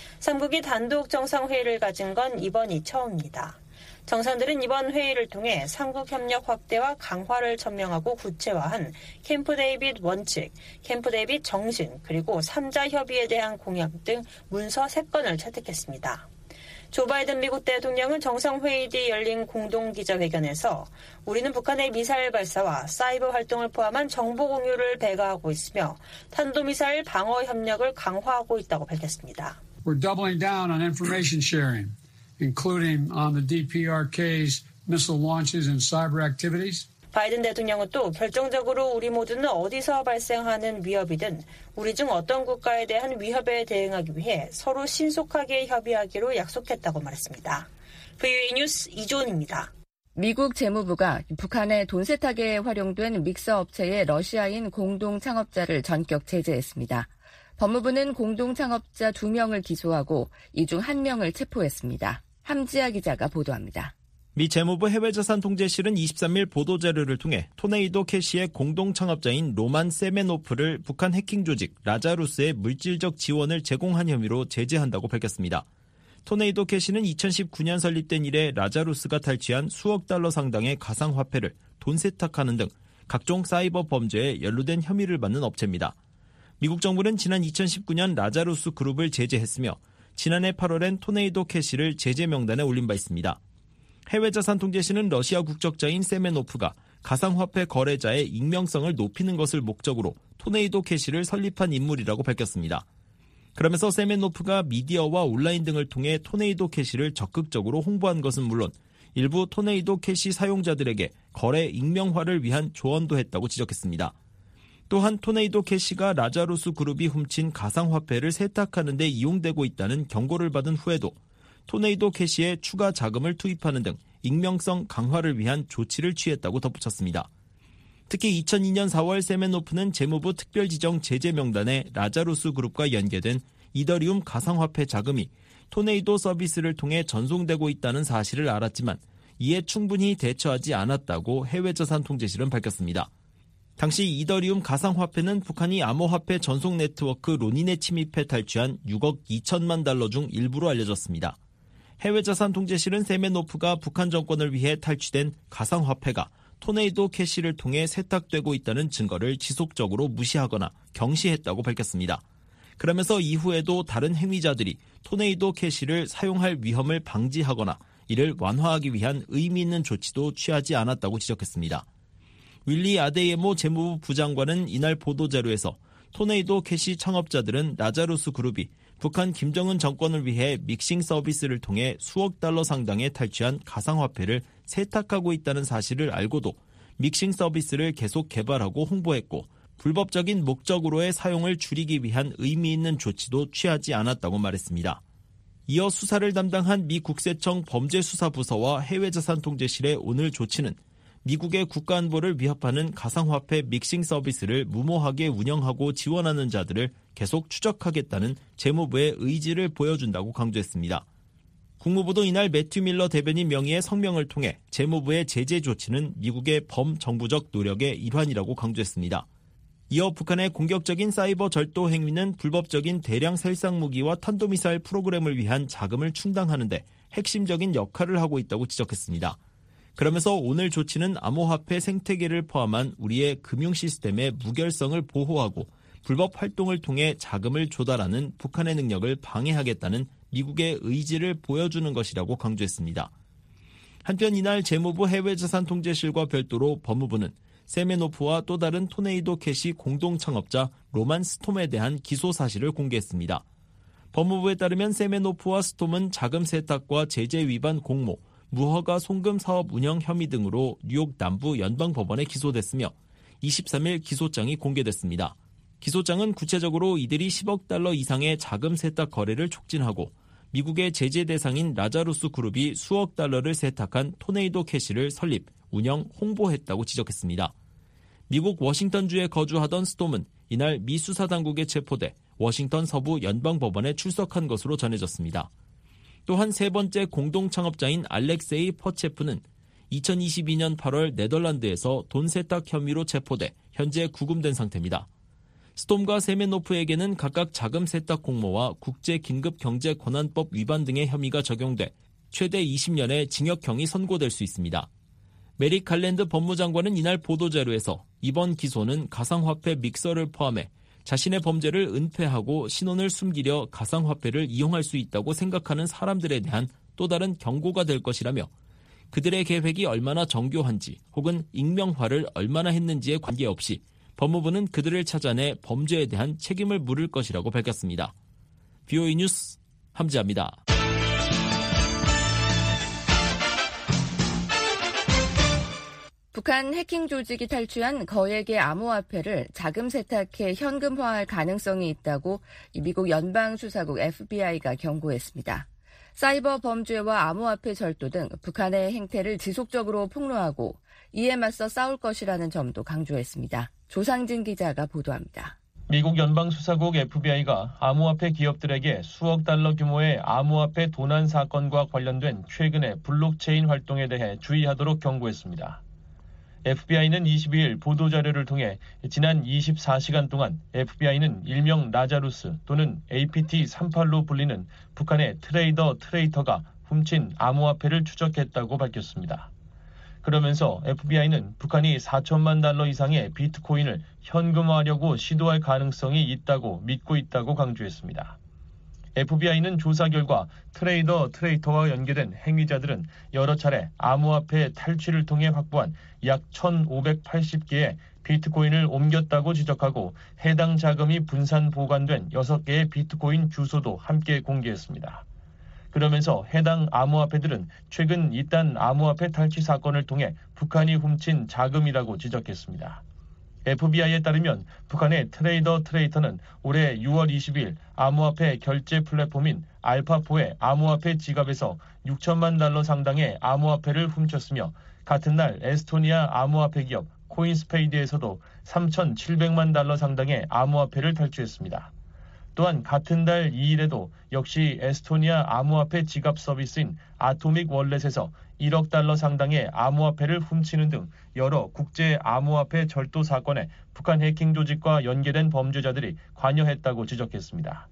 3국이 단독 정상회의를 가진 건 이번이 처음입니다. 정상들은 이번 회의를 통해 3국 협력 확대와 강화를 천명하고 구체화한 캠프 데이빗 원칙, 캠프 데이빗 정신, 그리고 3자 협의에 대한 공약 등 문서 3건을 채택했습니다. 조 바이든 미국 대통령은 정상회의 뒤 열린 공동기자회견에서 우리는 북한의 미사일 발사와 사이버 활동을 포함한 정보 공유를 배가하고 있으며 탄도미사일 방어 협력을 강화하고 있다고 밝혔습니다. We're doubling down on information sharing, including on the DPRK's missile launches and cyber activities. 바이든 대통령은 또 결정적으로 우리 모두는 어디서 발생하는 위협이든 우리 중 어떤 국가에 대한 위협에 대응하기 위해 서로 신속하게 협의하기로 약속했다고 말했습니다. VOA 뉴스 이조은입니다. 미국 재무부가 북한의 돈 세탁에 활용된 믹서 업체의 러시아인 공동 창업자를 전격 제재했습니다. 법무부는 공동 창업자 2명을 기소하고 이 중 1명을 체포했습니다. 함지아 기자가 보도합니다. 미 재무부 해외자산통제실은 23일 보도자료를 통해 토네이도 캐시의 공동 창업자인 로만 세메노프를 북한 해킹 조직 라자루스의 물질적 지원을 제공한 혐의로 제재한다고 밝혔습니다. 토네이도 캐시는 2019년 설립된 이래 라자루스가 탈취한 수억 달러 상당의 가상화폐를 돈 세탁하는 등 각종 사이버 범죄에 연루된 혐의를 받는 업체입니다. 미국 정부는 지난 2019년 라자루스 그룹을 제재했으며 지난해 8월엔 토네이도 캐시를 제재 명단에 올린 바 있습니다. 해외자산통제실은 러시아 국적자인 세메노프가 가상화폐 거래자의 익명성을 높이는 것을 목적으로 토네이도 캐시를 설립한 인물이라고 밝혔습니다. 그러면서 세메노프가 미디어와 온라인 등을 통해 토네이도 캐시를 적극적으로 홍보한 것은 물론 일부 토네이도 캐시 사용자들에게 거래 익명화를 위한 조언도 했다고 지적했습니다. 또한 토네이도 캐시가 라자루스 그룹이 훔친 가상화폐를 세탁하는 데 이용되고 있다는 경고를 받은 후에도 토네이도 캐시에 추가 자금을 투입하는 등 익명성 강화를 위한 조치를 취했다고 덧붙였습니다. 특히 2002년 4월 세메노프는 재무부 특별지정 제재 명단에 라자루스 그룹과 연계된 이더리움 가상화폐 자금이 토네이도 서비스를 통해 전송되고 있다는 사실을 알았지만 이에 충분히 대처하지 않았다고 해외자산통제실은 밝혔습니다. 당시 이더리움 가상화폐는 북한이 암호화폐 전송 네트워크 로닌에 침입해 탈취한 6억 2천만 달러 중 일부로 알려졌습니다. 해외자산통제실은 세메노프가 북한 정권을 위해 탈취된 가상화폐가 토네이도 캐시를 통해 세탁되고 있다는 증거를 지속적으로 무시하거나 경시했다고 밝혔습니다. 그러면서 이후에도 다른 행위자들이 토네이도 캐시를 사용할 위험을 방지하거나 이를 완화하기 위한 의미 있는 조치도 취하지 않았다고 지적했습니다. 윌리 아데예모 재무부 부장관은 이날 보도자료에서 토네이도 캐시 창업자들은 라자루스 그룹이 북한 김정은 정권을 위해 믹싱 서비스를 통해 수억 달러 상당의 탈취한 가상화폐를 세탁하고 있다는 사실을 알고도 믹싱 서비스를 계속 개발하고 홍보했고 불법적인 목적으로의 사용을 줄이기 위한 의미 있는 조치도 취하지 않았다고 말했습니다. 이어 수사를 담당한 미 국세청 범죄수사부서와 해외자산통제실의 오늘 조치는 미국의 국가안보를 위협하는 가상화폐 믹싱 서비스를 무모하게 운영하고 지원하는 자들을 계속 추적하겠다는 재무부의 의지를 보여준다고 강조했습니다. 국무부도 이날 매튜 밀러 대변인 명의의 성명을 통해 재무부의 제재 조치는 미국의 범정부적 노력의 일환이라고 강조했습니다. 이어 북한의 공격적인 사이버 절도 행위는 불법적인 대량 살상 무기와 탄도미사일 프로그램을 위한 자금을 충당하는데 핵심적인 역할을 하고 있다고 지적했습니다. 그러면서 오늘 조치는 암호화폐 생태계를 포함한 우리의 금융 시스템의 무결성을 보호하고 불법 활동을 통해 자금을 조달하는 북한의 능력을 방해하겠다는 미국의 의지를 보여주는 것이라고 강조했습니다. 한편 이날 재무부 해외자산통제실과 별도로 법무부는 세메노프와 또 다른 토네이도 캐시 공동 창업자 로만 스톰에 대한 기소 사실을 공개했습니다. 법무부에 따르면 세메노프와 스톰은 자금 세탁과 제재 위반 공모, 무허가 송금 사업 운영 혐의 등으로 뉴욕 남부 연방법원에 기소됐으며 23일 기소장이 공개됐습니다. 기소장은 구체적으로 이들이 10억 달러 이상의 자금 세탁 거래를 촉진하고 미국의 제재 대상인 라자루스 그룹이 수억 달러를 세탁한 토네이도 캐시를 설립, 운영, 홍보했다고 지적했습니다. 미국 워싱턴주에 거주하던 스톰은 이날 미 수사당국에 체포돼 워싱턴 서부 연방법원에 출석한 것으로 전해졌습니다. 또한 세 번째 공동 창업자인 알렉세이 퍼체프는 2022년 8월 네덜란드에서 돈 세탁 혐의로 체포돼 현재 구금된 상태입니다. 스톰과 세메노프에게는 각각 자금 세탁 공모와 국제긴급경제권한법 위반 등의 혐의가 적용돼 최대 20년의 징역형이 선고될 수 있습니다. 메릭 갈랜드 법무장관은 이날 보도자료에서 이번 기소는 가상화폐 믹서를 포함해 자신의 범죄를 은폐하고 신원을 숨기려 가상화폐를 이용할 수 있다고 생각하는 사람들에 대한 또 다른 경고가 될 것이라며 그들의 계획이 얼마나 정교한지 혹은 익명화를 얼마나 했는지에 관계없이 법무부는 그들을 찾아내 범죄에 대한 책임을 물을 것이라고 밝혔습니다. BOE 뉴스 함지아입니다. 북한 해킹 조직이 탈취한 거액의 암호화폐를 자금 세탁해 현금화할 가능성이 있다고 미국 연방수사국 FBI가 경고했습니다. 사이버 범죄와 암호화폐 절도 등 북한의 행태를 지속적으로 폭로하고 이에 맞서 싸울 것이라는 점도 강조했습니다. 조상진 기자가 보도합니다. 미국 연방수사국 FBI가 암호화폐 기업들에게 수억 달러 규모의 암호화폐 도난 사건과 관련된 최근의 블록체인 활동에 대해 주의하도록 경고했습니다. FBI는 22일 보도자료를 통해 지난 24시간 동안 FBI는 일명 라자루스 또는 APT-38로 불리는 북한의 트레이터가 훔친 암호화폐를 추적했다고 밝혔습니다. 그러면서 FBI는 북한이 4천만 달러 이상의 비트코인을 현금화하려고 시도할 가능성이 있다고 믿고 있다고 강조했습니다. FBI는 조사 결과 트레이터와 연계된 행위자들은 여러 차례 암호화폐 탈취를 통해 확보한 약 1,580개의 비트코인을 옮겼다고 지적하고 해당 자금이 분산 보관된 6개의 비트코인 주소도 함께 공개했습니다. 그러면서 해당 암호화폐들은 최근 이딴 암호화폐 탈취 사건을 통해 북한이 훔친 자금이라고 지적했습니다. FBI에 따르면 북한의 트레이터는 올해 6월 20일 암호화폐 결제 플랫폼인 알파포의 암호화폐 지갑에서 6천만 달러 상당의 암호화폐를 훔쳤으며 같은 날 에스토니아 암호화폐 기업 코인스페이드에서도 3,700만 달러 상당의 암호화폐를 탈취했습니다. 또한 같은 달 2일에도 역시 에스토니아 암호화폐 지갑 서비스인 아토믹 월렛에서 1억 달러 상당의 암호화폐를 훔치는 등 여러 국제 암호화폐 절도 사건에 북한 해킹 조직과 연계된 범죄자들이 관여했다고 지적했습니다.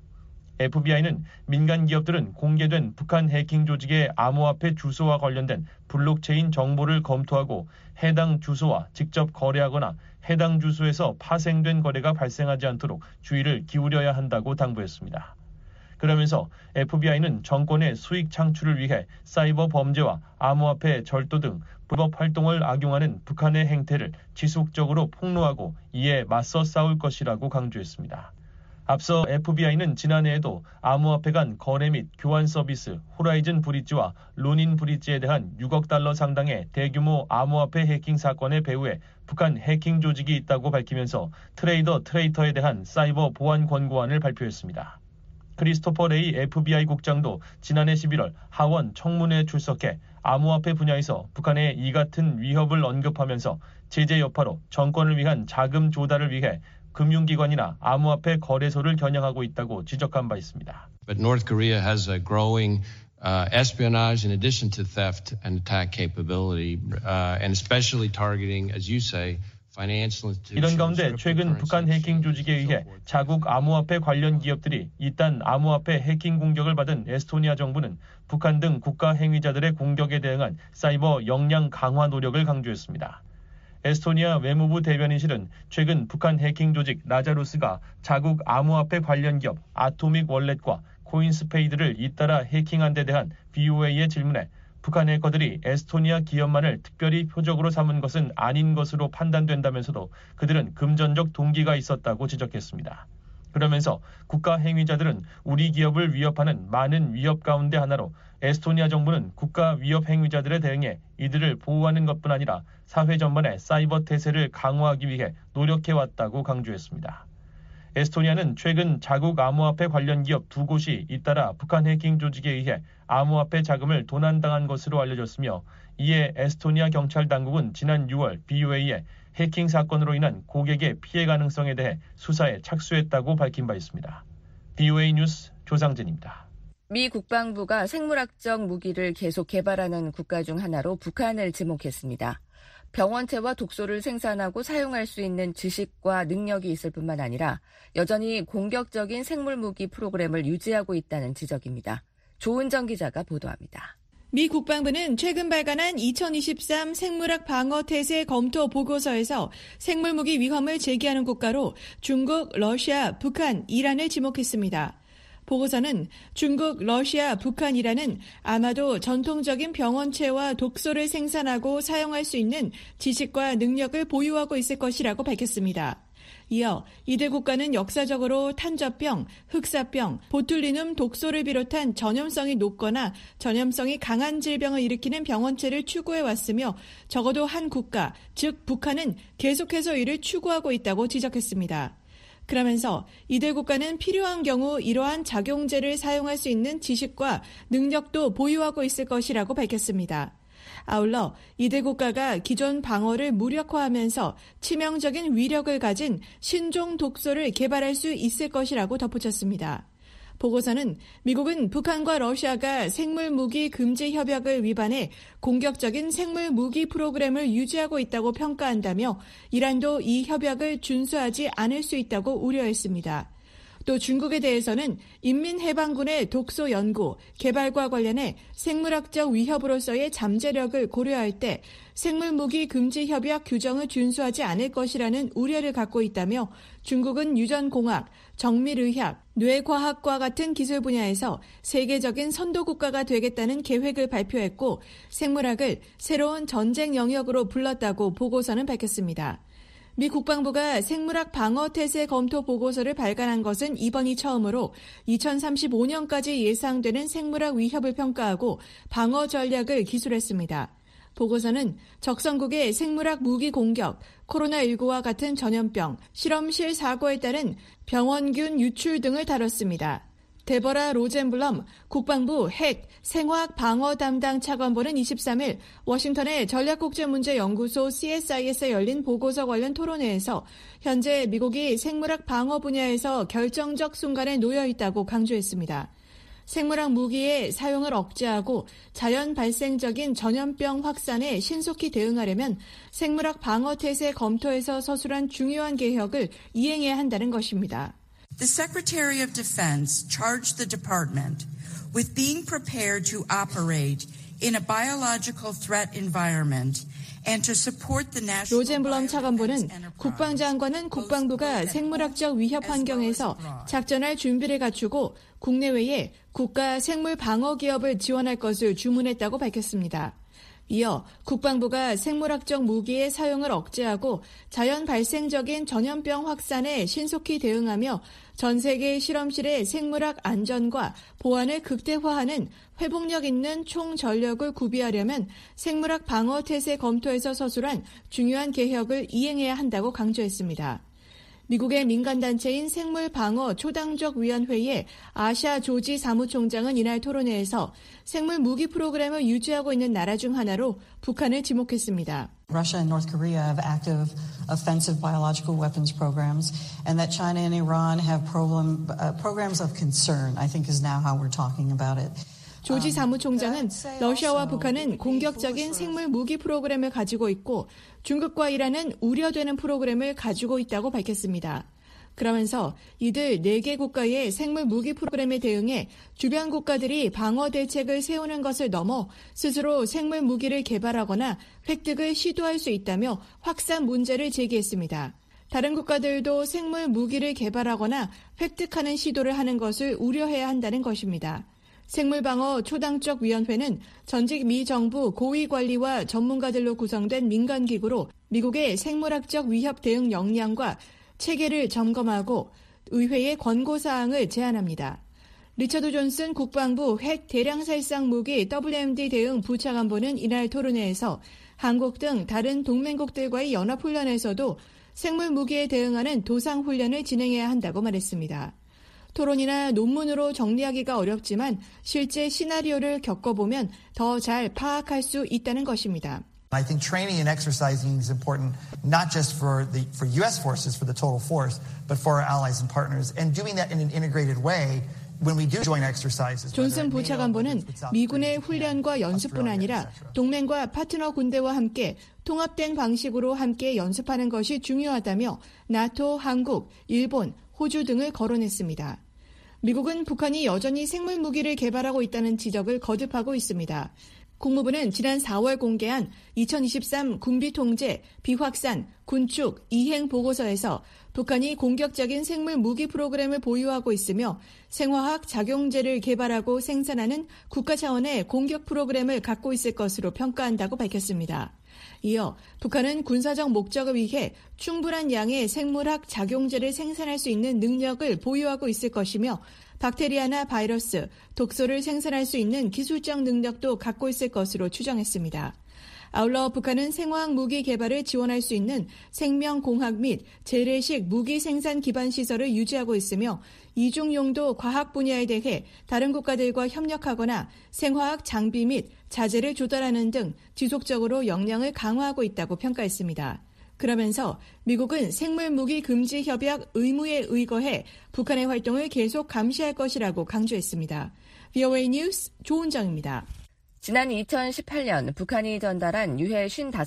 FBI는 민간 기업들은 공개된 북한 해킹 조직의 암호화폐 주소와 관련된 블록체인 정보를 검토하고 해당 주소와 직접 거래하거나 해당 주소에서 파생된 거래가 발생하지 않도록 주의를 기울여야 한다고 당부했습니다. 그러면서 FBI는 정권의 수익 창출을 위해 사이버 범죄와 암호화폐 절도 등 불법 활동을 악용하는 북한의 행태를 지속적으로 폭로하고 이에 맞서 싸울 것이라고 강조했습니다. 앞서 FBI는 지난해에도 암호화폐 간 거래 및 교환 서비스 호라이즌 브릿지와 로닌 브릿지에 대한 6억 달러 상당의 대규모 암호화폐 해킹 사건의 배후에 북한 해킹 조직이 있다고 밝히면서 트레이터에 대한 사이버 보안 권고안을 발표했습니다. 크리스토퍼 레이 FBI 국장도 지난해 11월 하원 청문회에 출석해 암호화폐 분야에서 북한의 이 같은 위협을 언급하면서 제재 여파로 정권을 위한 자금 조달을 위해 금융기관이나 암호화폐 거래소를 겨냥하고 있다고 지적한 바 있습니다. But North Korea has a growing espionage in addition to theft and attack capability, and especially targeting, as you say, 이런 가운데 최근 북한 해킹 조직에 의해 자국 암호화폐 관련 기업들이 이딴 암호화폐 해킹 공격을 받은 에스토니아 정부는 북한 등 국가 행위자들의 공격에 대응한 사이버 역량 강화 노력을 강조했습니다. 에스토니아 외무부 대변인실은 최근 북한 해킹 조직 라자루스가 자국 암호화폐 관련 기업 아토믹 월렛과 코인스페이드를 잇따라 해킹한 데 대한 BOA의 질문에 북한 해커들이 에스토니아 기업만을 특별히 표적으로 삼은 것은 아닌 것으로 판단된다면서도 그들은 금전적 동기가 있었다고 지적했습니다. 그러면서 국가 행위자들은 우리 기업을 위협하는 많은 위협 가운데 하나로 에스토니아 정부는 국가 위협 행위자들에 대응해 이들을 보호하는 것뿐 아니라 사회 전반의 사이버 태세를 강화하기 위해 노력해왔다고 강조했습니다. 에스토니아는 최근 자국 암호화폐 관련 기업 2곳이 잇따라 북한 해킹 조직에 의해 암호화폐 자금을 도난당한 것으로 알려졌으며 이에 에스토니아 경찰 당국은 지난 6월 BOA에 해킹 사건으로 인한 고객의 피해 가능성에 대해 수사에 착수했다고 밝힌 바 있습니다. BOA 뉴스 조상진입니다. 미 국방부가 생물학적 무기를 계속 개발하는 국가 중 하나로 북한을 지목했습니다. 병원체와 독소를 생산하고 사용할 수 있는 지식과 능력이 있을 뿐만 아니라 여전히 공격적인 생물무기 프로그램을 유지하고 있다는 지적입니다. 조은정 기자가 보도합니다. 미 국방부는 최근 발간한 2023 생물학 방어 태세 검토 보고서에서 생물무기 위험을 제기하는 국가로 중국, 러시아, 북한, 이란을 지목했습니다. 보고서는 중국, 러시아, 북한, 이란은 아마도 전통적인 병원체와 독소를 생산하고 사용할 수 있는 지식과 능력을 보유하고 있을 것이라고 밝혔습니다. 이어 이들 국가는 역사적으로 탄저병, 흑사병, 보툴리눔 독소를 비롯한 전염성이 높거나 전염성이 강한 질병을 일으키는 병원체를 추구해왔으며 적어도 한 국가, 즉 북한은 계속해서 이를 추구하고 있다고 지적했습니다. 그러면서 이들 국가는 필요한 경우 이러한 작용제를 사용할 수 있는 지식과 능력도 보유하고 있을 것이라고 밝혔습니다. 아울러 이들 국가가 기존 방어를 무력화하면서 치명적인 위력을 가진 신종 독소를 개발할 수 있을 것이라고 덧붙였습니다. 보고서는 미국은 북한과 러시아가 생물무기 금지 협약을 위반해 공격적인 생물무기 프로그램을 유지하고 있다고 평가한다며 이란도 이 협약을 준수하지 않을 수 있다고 우려했습니다. 또 중국에 대해서는 인민해방군의 독소 연구, 개발과 관련해 생물학적 위협으로서의 잠재력을 고려할 때 생물무기 금지 협약 규정을 준수하지 않을 것이라는 우려를 갖고 있다며 중국은 유전공학, 정밀의학, 뇌과학과 같은 기술 분야에서 세계적인 선도국가가 되겠다는 계획을 발표했고 생물학을 새로운 전쟁 영역으로 불렀다고 보고서는 밝혔습니다. 미 국방부가 생물학 방어 태세 검토 보고서를 발간한 것은 이번이 처음으로 2035년까지 예상되는 생물학 위협을 평가하고 방어 전략을 기술했습니다. 보고서는 적성국의 생물학 무기 공격, 코로나19와 같은 전염병, 실험실 사고에 따른 병원균 유출 등을 다뤘습니다. 데버라 로젠블럼 국방부 핵 생화학 방어 담당 차관보는 23일 워싱턴의 전략국제문제연구소 CSIS에 열린 보고서 관련 토론회에서 현재 미국이 생물학 방어 분야에서 결정적 순간에 놓여 있다고 강조했습니다. 생물학 무기의 사용을 억제하고 자연 발생적인 전염병 확산에 신속히 대응하려면 생물학 방어 태세 검토에서 서술한 중요한 개혁을 이행해야 한다는 것입니다. The Secretary of Defense charged the department with being prepared to operate in a biological threat environment and to support the national 로젠블럼 차관보는 국방장관은 국방부가 생물학적 위협 환경에서 작전할 준비를 갖추고 국내외에 국가 생물 방어 기업을 지원할 것을 주문했다고 밝혔습니다. 이어 국방부가 생물학적 무기의 사용을 억제하고 자연 발생적인 전염병 확산에 신속히 대응하며 전 세계 실험실의 생물학 안전과 보안을 극대화하는 회복력 있는 총전력을 구비하려면 생물학 방어 태세 검토에서 서술한 중요한 개혁을 이행해야 한다고 강조했습니다. 미국의 민간단체인 생물방어 초당적위원회의 아샤 조지 사무총장은 이날 토론회에서 생물 무기 프로그램을 유지하고 있는 나라 중 하나로 북한을 지목했습니다. Russia and North Korea have active offensive biological weapons programs, and that China and Iran have programs of concern, I think is now how we're talking about it. 조지 사무총장은 러시아와 북한은 공격적인 생물 무기 프로그램을 가지고 있고 중국과 이란은 우려되는 프로그램을 가지고 있다고 밝혔습니다. 그러면서 이들 4개 국가의 생물 무기 프로그램에 대응해 주변 국가들이 방어 대책을 세우는 것을 넘어 스스로 생물 무기를 개발하거나 획득을 시도할 수 있다며 확산 문제를 제기했습니다. 다른 국가들도 생물 무기를 개발하거나 획득하는 시도를 하는 것을 우려해야 한다는 것입니다. 생물방어 초당적 위원회는 전직 미 정부 고위 관리와 전문가들로 구성된 민간기구로 미국의 생물학적 위협 대응 역량과 체계를 점검하고 의회에 권고사항을 제안합니다. 리처드 존슨 국방부 핵 대량살상 무기 WMD 대응 부차관보는 이날 토론회에서 한국 등 다른 동맹국들과의 연합훈련에서도 생물 무기에 대응하는 도상훈련을 진행해야 한다고 말했습니다. 토론이나 논문으로 정리하기가 어렵지만 실제 시나리오를 겪어보면 더 잘 파악할 수 있다는 것입니다. I think training and exercising is important not just for U.S. forces, for the total force, but for our allies and partners, and doing that in an integrated way. When we do joint exercises, 존슨 부차관보는 미군의 훈련과 연습뿐 아니라 동맹과 파트너 군대와 함께 통합된 방식으로 함께 연습하는 것이 중요하다며 나토, 한국, 일본, 호주 등을 거론했습니다. 미국은 북한이 여전히 생물 무기를 개발하고 있다는 지적을 거듭하고 있습니다. 국무부는 지난 4월 공개한 2023 군비 통제, 비확산, 군축, 이행 보고서에서 북한이 공격적인 생물 무기 프로그램을 보유하고 있으며 생화학 작용제를 개발하고 생산하는 국가 차원의 공격 프로그램을 갖고 있을 것으로 평가한다고 밝혔습니다. 이어 북한은 군사적 목적을 위해 충분한 양의 생물학 작용제를 생산할 수 있는 능력을 보유하고 있을 것이며 박테리아나 바이러스, 독소를 생산할 수 있는 기술적 능력도 갖고 있을 것으로 추정했습니다. 아울러 북한은 생화학 무기 개발을 지원할 수 있는 생명공학 및 재래식 무기 생산 기반 시설을 유지하고 있으며 이중 용도 과학 분야에 대해 다른 국가들과 협력하거나 생화학 장비 및 자재를 조달하는 등 지속적으로 역량을 강화하고 있다고 평가했습니다. 그러면서 미국은 생물무기 금지 협약 의무에 의거해 북한의 활동을 계속 감시할 것이라고 강조했습니다. VOA 뉴스 조은정입니다. 지난 2018년 북한이 전달한 유해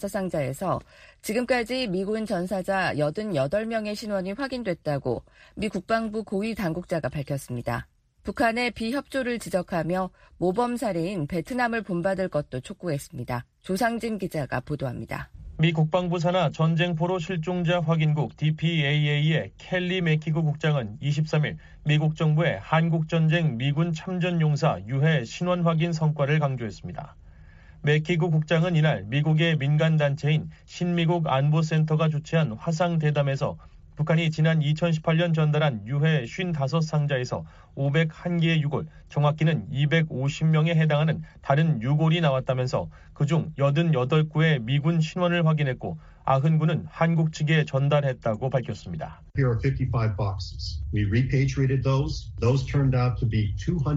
55상자에서 지금까지 미군 전사자 88명의 신원이 확인됐다고 미 국방부 고위 당국자가 밝혔습니다. 북한의 비협조를 지적하며 모범 사례인 베트남을 본받을 것도 촉구했습니다. 조상진 기자가 보도합니다. 미 국방부 산하 전쟁포로 실종자 확인국 DPAA의 켈리 매키그 국장은 23일 미국 정부의 한국전쟁 미군 참전용사 유해 신원 확인 성과를 강조했습니다. 매키그 국장은 이날 미국의 민간단체인 신미국 안보센터가 주최한 화상대담에서 북한이 지난 2018년 전달한 유해 55상자에서 501개의 유골, 정확히는 250명에 해당하는 다른 유골이 나왔다면서 그중 88구의 미군 신원을 확인했고 90구는 한국 측에 전달했다고 밝혔습니다. Here are 55 boxes. We repatriated those. Those turned out to be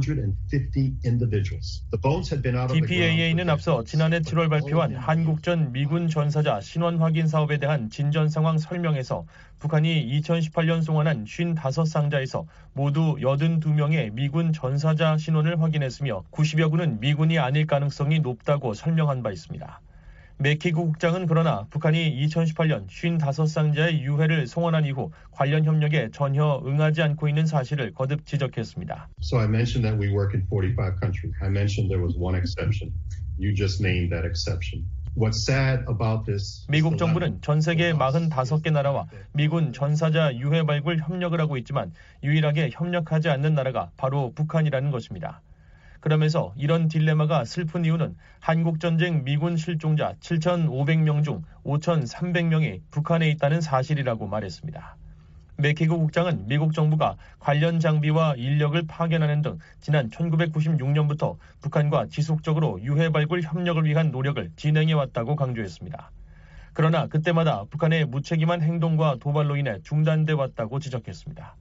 250 individuals. The bones had been out of the ground. DPAA는 앞서 지난해 7월 발표한 한국전 미군 전사자 신원 확인 사업에 대한 진전 상황 설명에서 북한이 2018년 송환한 55상자에서 모두 82명의 미군 전사자 신원을 확인했으며 90여 구는 미군이 아닐 가능성이 높다고 설명한 바 있습니다. 매키그 국장은 그러나 북한이 2018년 55상자의 유해를 송환한 이후 관련 협력에 전혀 응하지 않고 있는 사실을 거듭 지적했습니다. So I mentioned that we work in 45 countries. I mentioned there was one exception. You just named that exception. What's sad about this? 미국 정부는 전 세계 45개 나라와 미군 전사자 유해 발굴 협력을 하고 있지만 유일하게 협력하지 않는 나라가 바로 북한이라는 것입니다. 그러면서 이런 딜레마가 슬픈 이유는 한국전쟁 미군 실종자 7,500명 중 5,300명이 북한에 있다는 사실이라고 말했습니다. 매키그 국장은 미국 정부가 관련 장비와 인력을 파견하는 등 지난 1996년부터 북한과 지속적으로 유해 발굴 협력을 위한 노력을 진행해왔다고 강조했습니다. 그러나 그때마다 북한의 무책임한 행동과 도발로 인해 중단돼 왔다고 지적했습니다.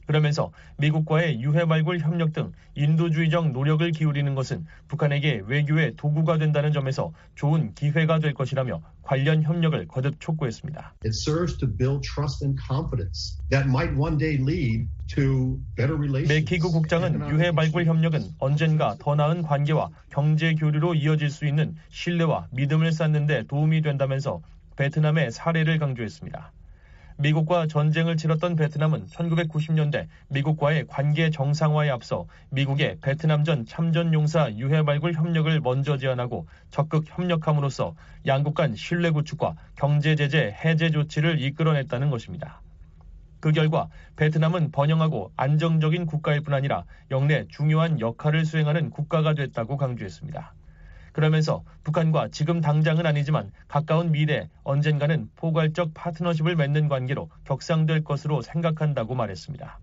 그러면서 미국과의 유해 발굴 협력 등 인도주의적 노력을 기울이는 것은 북한에게 외교의 도구가 된다는 점에서 좋은 기회가 될 것이라며 관련 협력을 거듭 촉구했습니다. It serves to build trust and confidence that might one day lead to better relations. 맥키그 국장은 유해 발굴 협력은 언젠가 더 나은 관계와 경제 교류로 이어질 수 있는 신뢰와 믿음을 쌓는 데 도움이 된다면서 베트남의 사례를 강조했습니다. 미국과 전쟁을 치렀던 베트남은 1990년대 미국과의 관계 정상화에 앞서 미국의 베트남전 참전용사 유해 발굴 협력을 먼저 제안하고 적극 협력함으로써 양국 간 신뢰 구축과 경제 제재 해제 조치를 이끌어냈다는 것입니다. 그 결과 베트남은 번영하고 안정적인 국가일 뿐 아니라 영내 중요한 역할을 수행하는 국가가 됐다고 강조했습니다. 그러면서 북한과 지금 당장은 아니지만 가까운 미래 언젠가는 포괄적 파트너십을 맺는 관계로 격상될 것으로 생각한다고 말했습니다.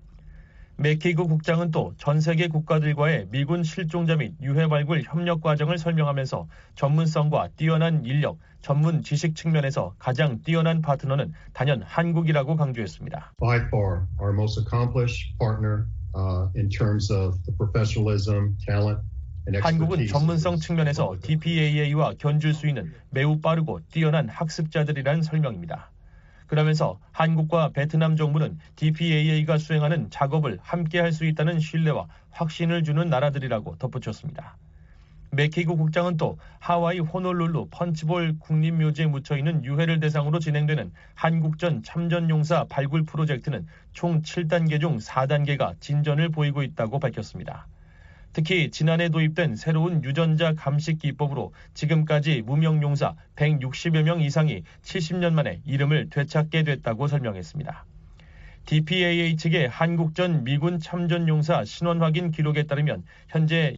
맥키그 국장은 또 전 세계 국가들과의 미군 실종자 및 유해 발굴 협력 과정을 설명하면서 전문성과 뛰어난 인력, 전문 지식 측면에서 가장 뛰어난 파트너는 단연 한국이라고 강조했습니다. By far, our most accomplished partner in terms of the professionalism, talent. 한국은 전문성 측면에서 DPAA와 견줄 수 있는 매우 빠르고 뛰어난 학습자들이라는 설명입니다. 그러면서 한국과 베트남 정부는 DPAA가 수행하는 작업을 함께 할 수 있다는 신뢰와 확신을 주는 나라들이라고 덧붙였습니다. 맥키그 국장은 또 하와이 호놀룰루 펀치볼 국립묘지에 묻혀있는 유해를 대상으로 진행되는 한국전 참전용사 발굴 프로젝트는 총 7단계 중 4단계가 진전을 보이고 있다고 밝혔습니다. 특히 지난해 도입된 새로운 유전자 감식 기법으로 지금까지 무명용사 160여 명 이상이 70년 만에 이름을 되찾게 됐다고 설명했습니다. DPAA 측의 한국전 미군 참전용사 신원 확인 기록에 따르면 현재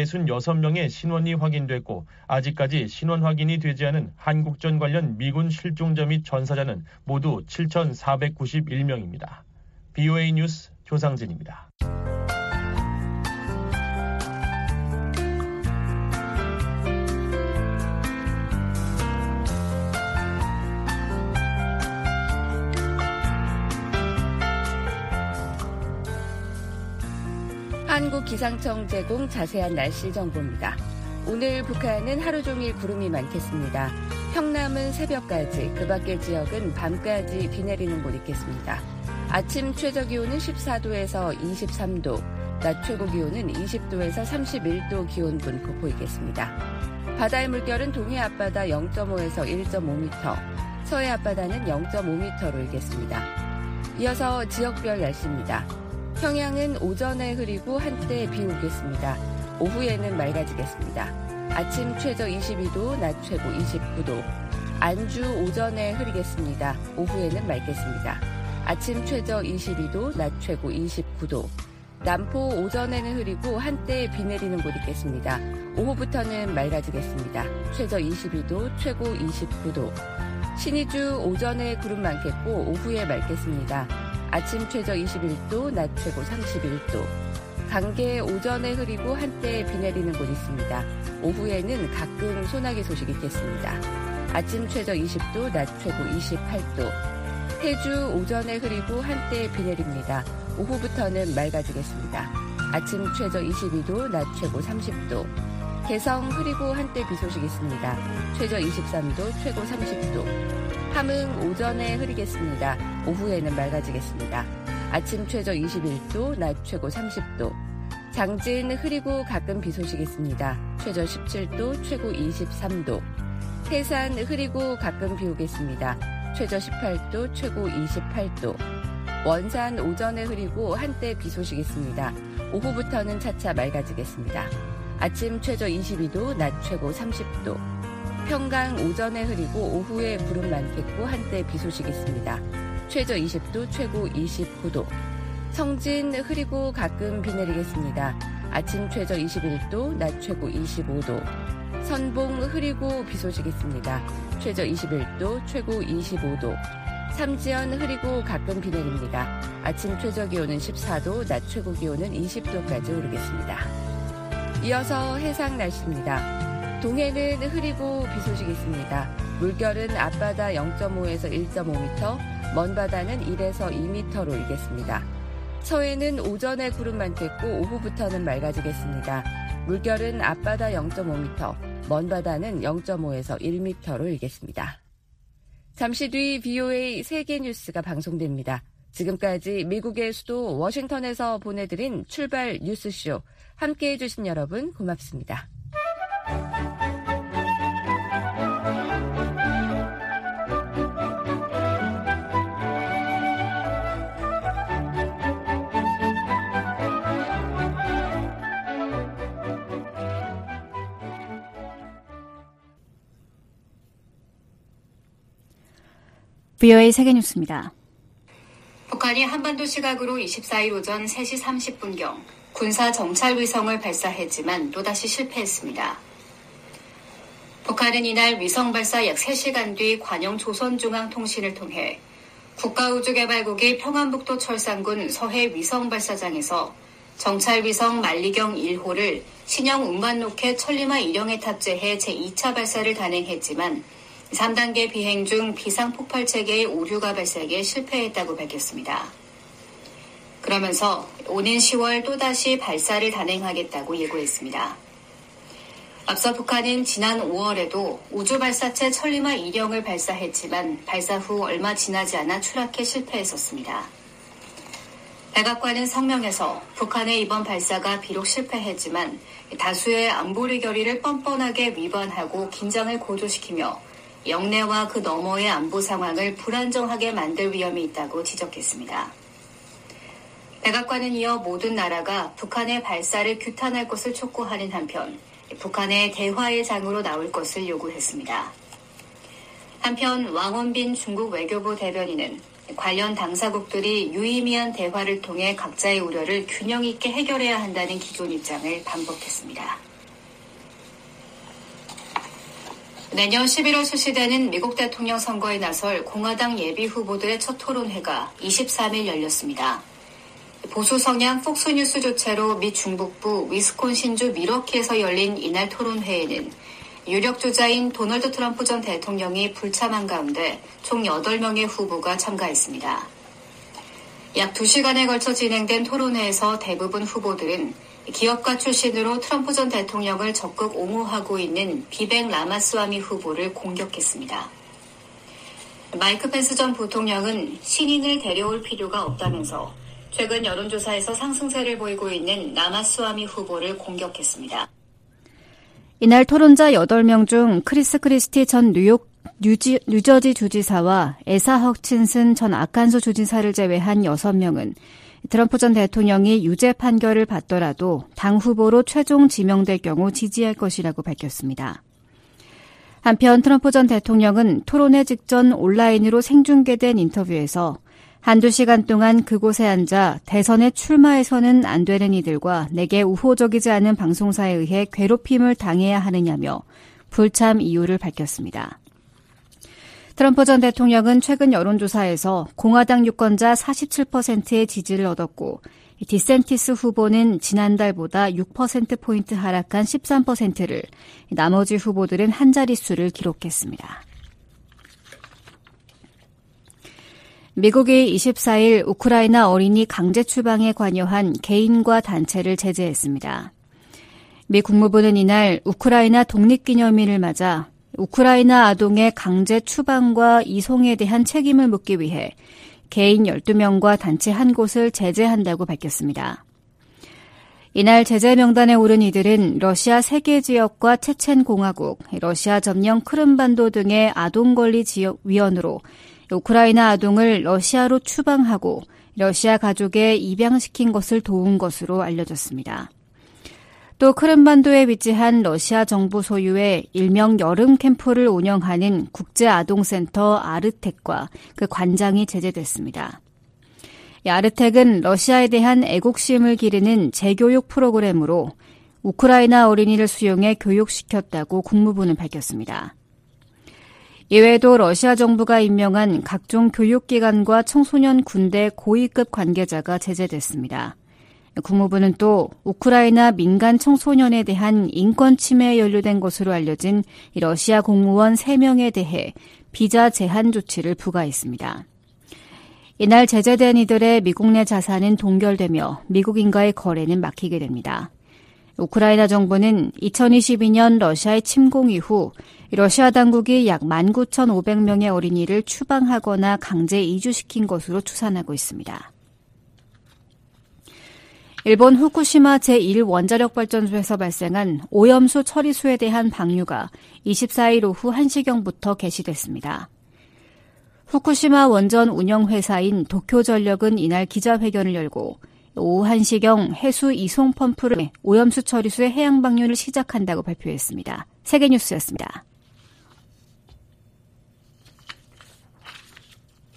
666명의 신원이 확인됐고 아직까지 신원 확인이 되지 않은 한국전 관련 미군 실종자 및 전사자는 모두 7,491명입니다. BOA 뉴스 조상진입니다. 한국기상청 제공 자세한 날씨 정보입니다. 오늘 북한은 하루 종일 구름이 많겠습니다. 평남은 새벽까지, 그 밖의 지역은 밤까지 비 내리는 곳 있겠습니다. 아침 최저기온은 14도에서 23도, 낮 최고기온은 20도에서 31도 기온분포 보이겠습니다. 바다의 물결은 동해 앞바다 0.5에서 1.5m, 서해 앞바다는 0.5m로 일겠습니다. 이어서 지역별 날씨입니다. 평양은 오전에 흐리고 한때 비 오겠습니다. 오후에는 맑아지겠습니다. 아침 최저 22도, 낮 최고 29도. 안주 오전에 흐리겠습니다. 오후에는 맑겠습니다. 아침 최저 22도, 낮 최고 29도. 남포 오전에는 흐리고 한때 비 내리는 곳 있겠습니다. 오후부터는 맑아지겠습니다. 최저 22도, 최고 29도. 신의주 오전에 구름 많겠고 오후에 맑겠습니다. 아침 최저 21도, 낮 최고 31도. 강계 오전에 흐리고 한때 비 내리는 곳 있습니다. 오후에는 가끔 소나기 소식 있겠습니다. 아침 최저 20도, 낮 최고 28도. 태주 오전에 흐리고 한때 비 내립니다. 오후부터는 맑아지겠습니다. 아침 최저 22도, 낮 최고 30도. 개성 흐리고 한때 비 소식 있습니다. 최저 23도, 최고 30도. 함흥 오전에 흐리겠습니다. 오후에는 맑아지겠습니다. 아침 최저 21도, 낮 최고 30도. 장진 흐리고 가끔 비 소식 있습니다. 최저 17도, 최고 23도. 태산 흐리고 가끔 비 오겠습니다. 최저 18도, 최고 28도. 원산 오전에 흐리고 한때 비 소식 있습니다. 오후부터는 차차 맑아지겠습니다. 아침 최저 22도, 낮 최고 30도. 평강 오전에 흐리고 오후에 구름 많겠고 한때 비 소식 있습니다. 최저 20도, 최고 29도. 성진 흐리고 가끔 비 내리겠습니다. 아침 최저 21도, 낮 최고 25도. 선봉 흐리고 비 소식 있습니다. 최저 21도, 최고 25도. 삼지연 흐리고 가끔 비 내립니다. 아침 최저 기온은 14도, 낮 최고 기온은 20도까지 오르겠습니다. 이어서 해상 날씨입니다. 동해는 흐리고 비 소식 있습니다. 물결은 앞바다 0.5에서 1.5m, 먼 바다는 1에서 2m로 일겠습니다. 서해는 오전에 구름 많겠고 오후부터는 맑아지겠습니다. 물결은 앞바다 0.5m, 먼바다는 0.5에서 1m로 일겠습니다. 잠시 뒤 VOA 세계뉴스가 방송됩니다. 지금까지 미국의 수도 워싱턴에서 보내드린 출발 뉴스쇼, 함께해 주신 여러분 고맙습니다. VOA 세계뉴스입니다. 북한이 한반도 시각으로 24일 오전 3시 30분경 군사 정찰 위성을 발사했지만 또다시 실패했습니다. 북한은 이날 위성 발사 약 3시간 뒤 관영 조선중앙통신을 통해 국가우주개발국이 평안북도 철산군 서해 위성 발사장에서 정찰 위성 만리경 1호를 신형 운반 로켓 천리마 1형에 탑재해 제2차 발사를 단행했지만 3단계 비행 중 비상폭발 체계의 오류가 발생해 실패했다고 밝혔습니다. 그러면서 오는 10월 또다시 발사를 단행하겠다고 예고했습니다. 앞서 북한은 지난 5월에도 우주발사체 천리마 1형을 발사했지만 발사 후 얼마 지나지 않아 추락해 실패했었습니다. 백악관은 성명에서 북한의 이번 발사가 비록 실패했지만 다수의 안보리 결의를 뻔뻔하게 위반하고 긴장을 고조시키며 영내와 그 너머의 안보 상황을 불안정하게 만들 위험이 있다고 지적했습니다. 백악관은 이어 모든 나라가 북한의 발사를 규탄할 것을 촉구하는 한편 북한의 대화의 장으로 나올 것을 요구했습니다. 한편 왕원빈 중국 외교부 대변인은 관련 당사국들이 유의미한 대화를 통해 각자의 우려를 균형 있게 해결해야 한다는 기존 입장을 반복했습니다. 내년 11월 실시되는 미국 대통령 선거에 나설 공화당 예비 후보들의 첫 토론회가 23일 열렸습니다. 보수 성향 폭스뉴스 주최로 미 중북부 위스콘신주 밀워키에서 열린 이날 토론회에는 유력 주자인 도널드 트럼프 전 대통령이 불참한 가운데 총 8명의 후보가 참가했습니다. 약 2시간에 걸쳐 진행된 토론회에서 대부분 후보들은 기업가 출신으로 트럼프 전 대통령을 적극 옹호하고 있는 비백 라마스와미 후보를 공격했습니다. 마이크 펜스 전 부통령은 신인을 데려올 필요가 없다면서 최근 여론조사에서 상승세를 보이고 있는 라마스와미 후보를 공격했습니다. 이날 토론자 8명 중 크리스 크리스티 전 뉴저지 주지사와 에사 헉친슨 전 아칸소 주지사를 제외한 6명은 트럼프 전 대통령이 유죄 판결을 받더라도 당 후보로 최종 지명될 경우 지지할 것이라고 밝혔습니다. 한편 트럼프 전 대통령은 토론회 직전 온라인으로 생중계된 인터뷰에서 한두 시간 동안 그곳에 앉아 대선에 출마해서는 안 되는 이들과 내게 우호적이지 않은 방송사에 의해 괴롭힘을 당해야 하느냐며 불참 이유를 밝혔습니다. 트럼프 전 대통령은 최근 여론조사에서 공화당 유권자 47%의 지지를 얻었고 디센티스 후보는 지난달보다 6%포인트 하락한 13%를, 나머지 후보들은 한 자릿수를 기록했습니다. 미국이 24일 우크라이나 어린이 강제 추방에 관여한 개인과 단체를 제재했습니다. 미 국무부는 이날 우크라이나 독립기념일을 맞아 우크라이나 아동의 강제 추방과 이송에 대한 책임을 묻기 위해 개인 12명과 단체 한 곳을 제재한다고 밝혔습니다. 이날 제재 명단에 오른 이들은 러시아 3개 지역과 체첸공화국, 러시아 점령 크림반도 등의 아동권리위원으로 우크라이나 아동을 러시아로 추방하고 러시아 가족에 입양시킨 것을 도운 것으로 알려졌습니다. 또 크림반도에 위치한 러시아 정부 소유의 일명 여름 캠프를 운영하는 국제아동센터 아르텍과 그 관장이 제재됐습니다. 이 아르텍은 러시아에 대한 애국심을 기르는 재교육 프로그램으로 우크라이나 어린이를 수용해 교육시켰다고 국무부는 밝혔습니다. 이외에도 러시아 정부가 임명한 각종 교육기관과 청소년 군대 고위급 관계자가 제재됐습니다. 국무부는 또 우크라이나 민간 청소년에 대한 인권 침해에 연루된 것으로 알려진 러시아 공무원 3명에 대해 비자 제한 조치를 부과했습니다. 이날 제재된 이들의 미국 내 자산은 동결되며 미국인과의 거래는 막히게 됩니다. 우크라이나 정부는 2022년 러시아의 침공 이후 러시아 당국이 약 19,500명의 어린이를 추방하거나 강제 이주시킨 것으로 추산하고 있습니다. 일본 후쿠시마 제1원자력발전소에서 발생한 오염수 처리수에 대한 방류가 24일 오후 1시경부터 개시됐습니다. 후쿠시마 원전 운영회사인 도쿄전력은 이날 기자회견을 열고 오후 1시경 해수 이송 펌프를 오염수 처리수의 해양 방류를 시작한다고 발표했습니다. 세계뉴스였습니다.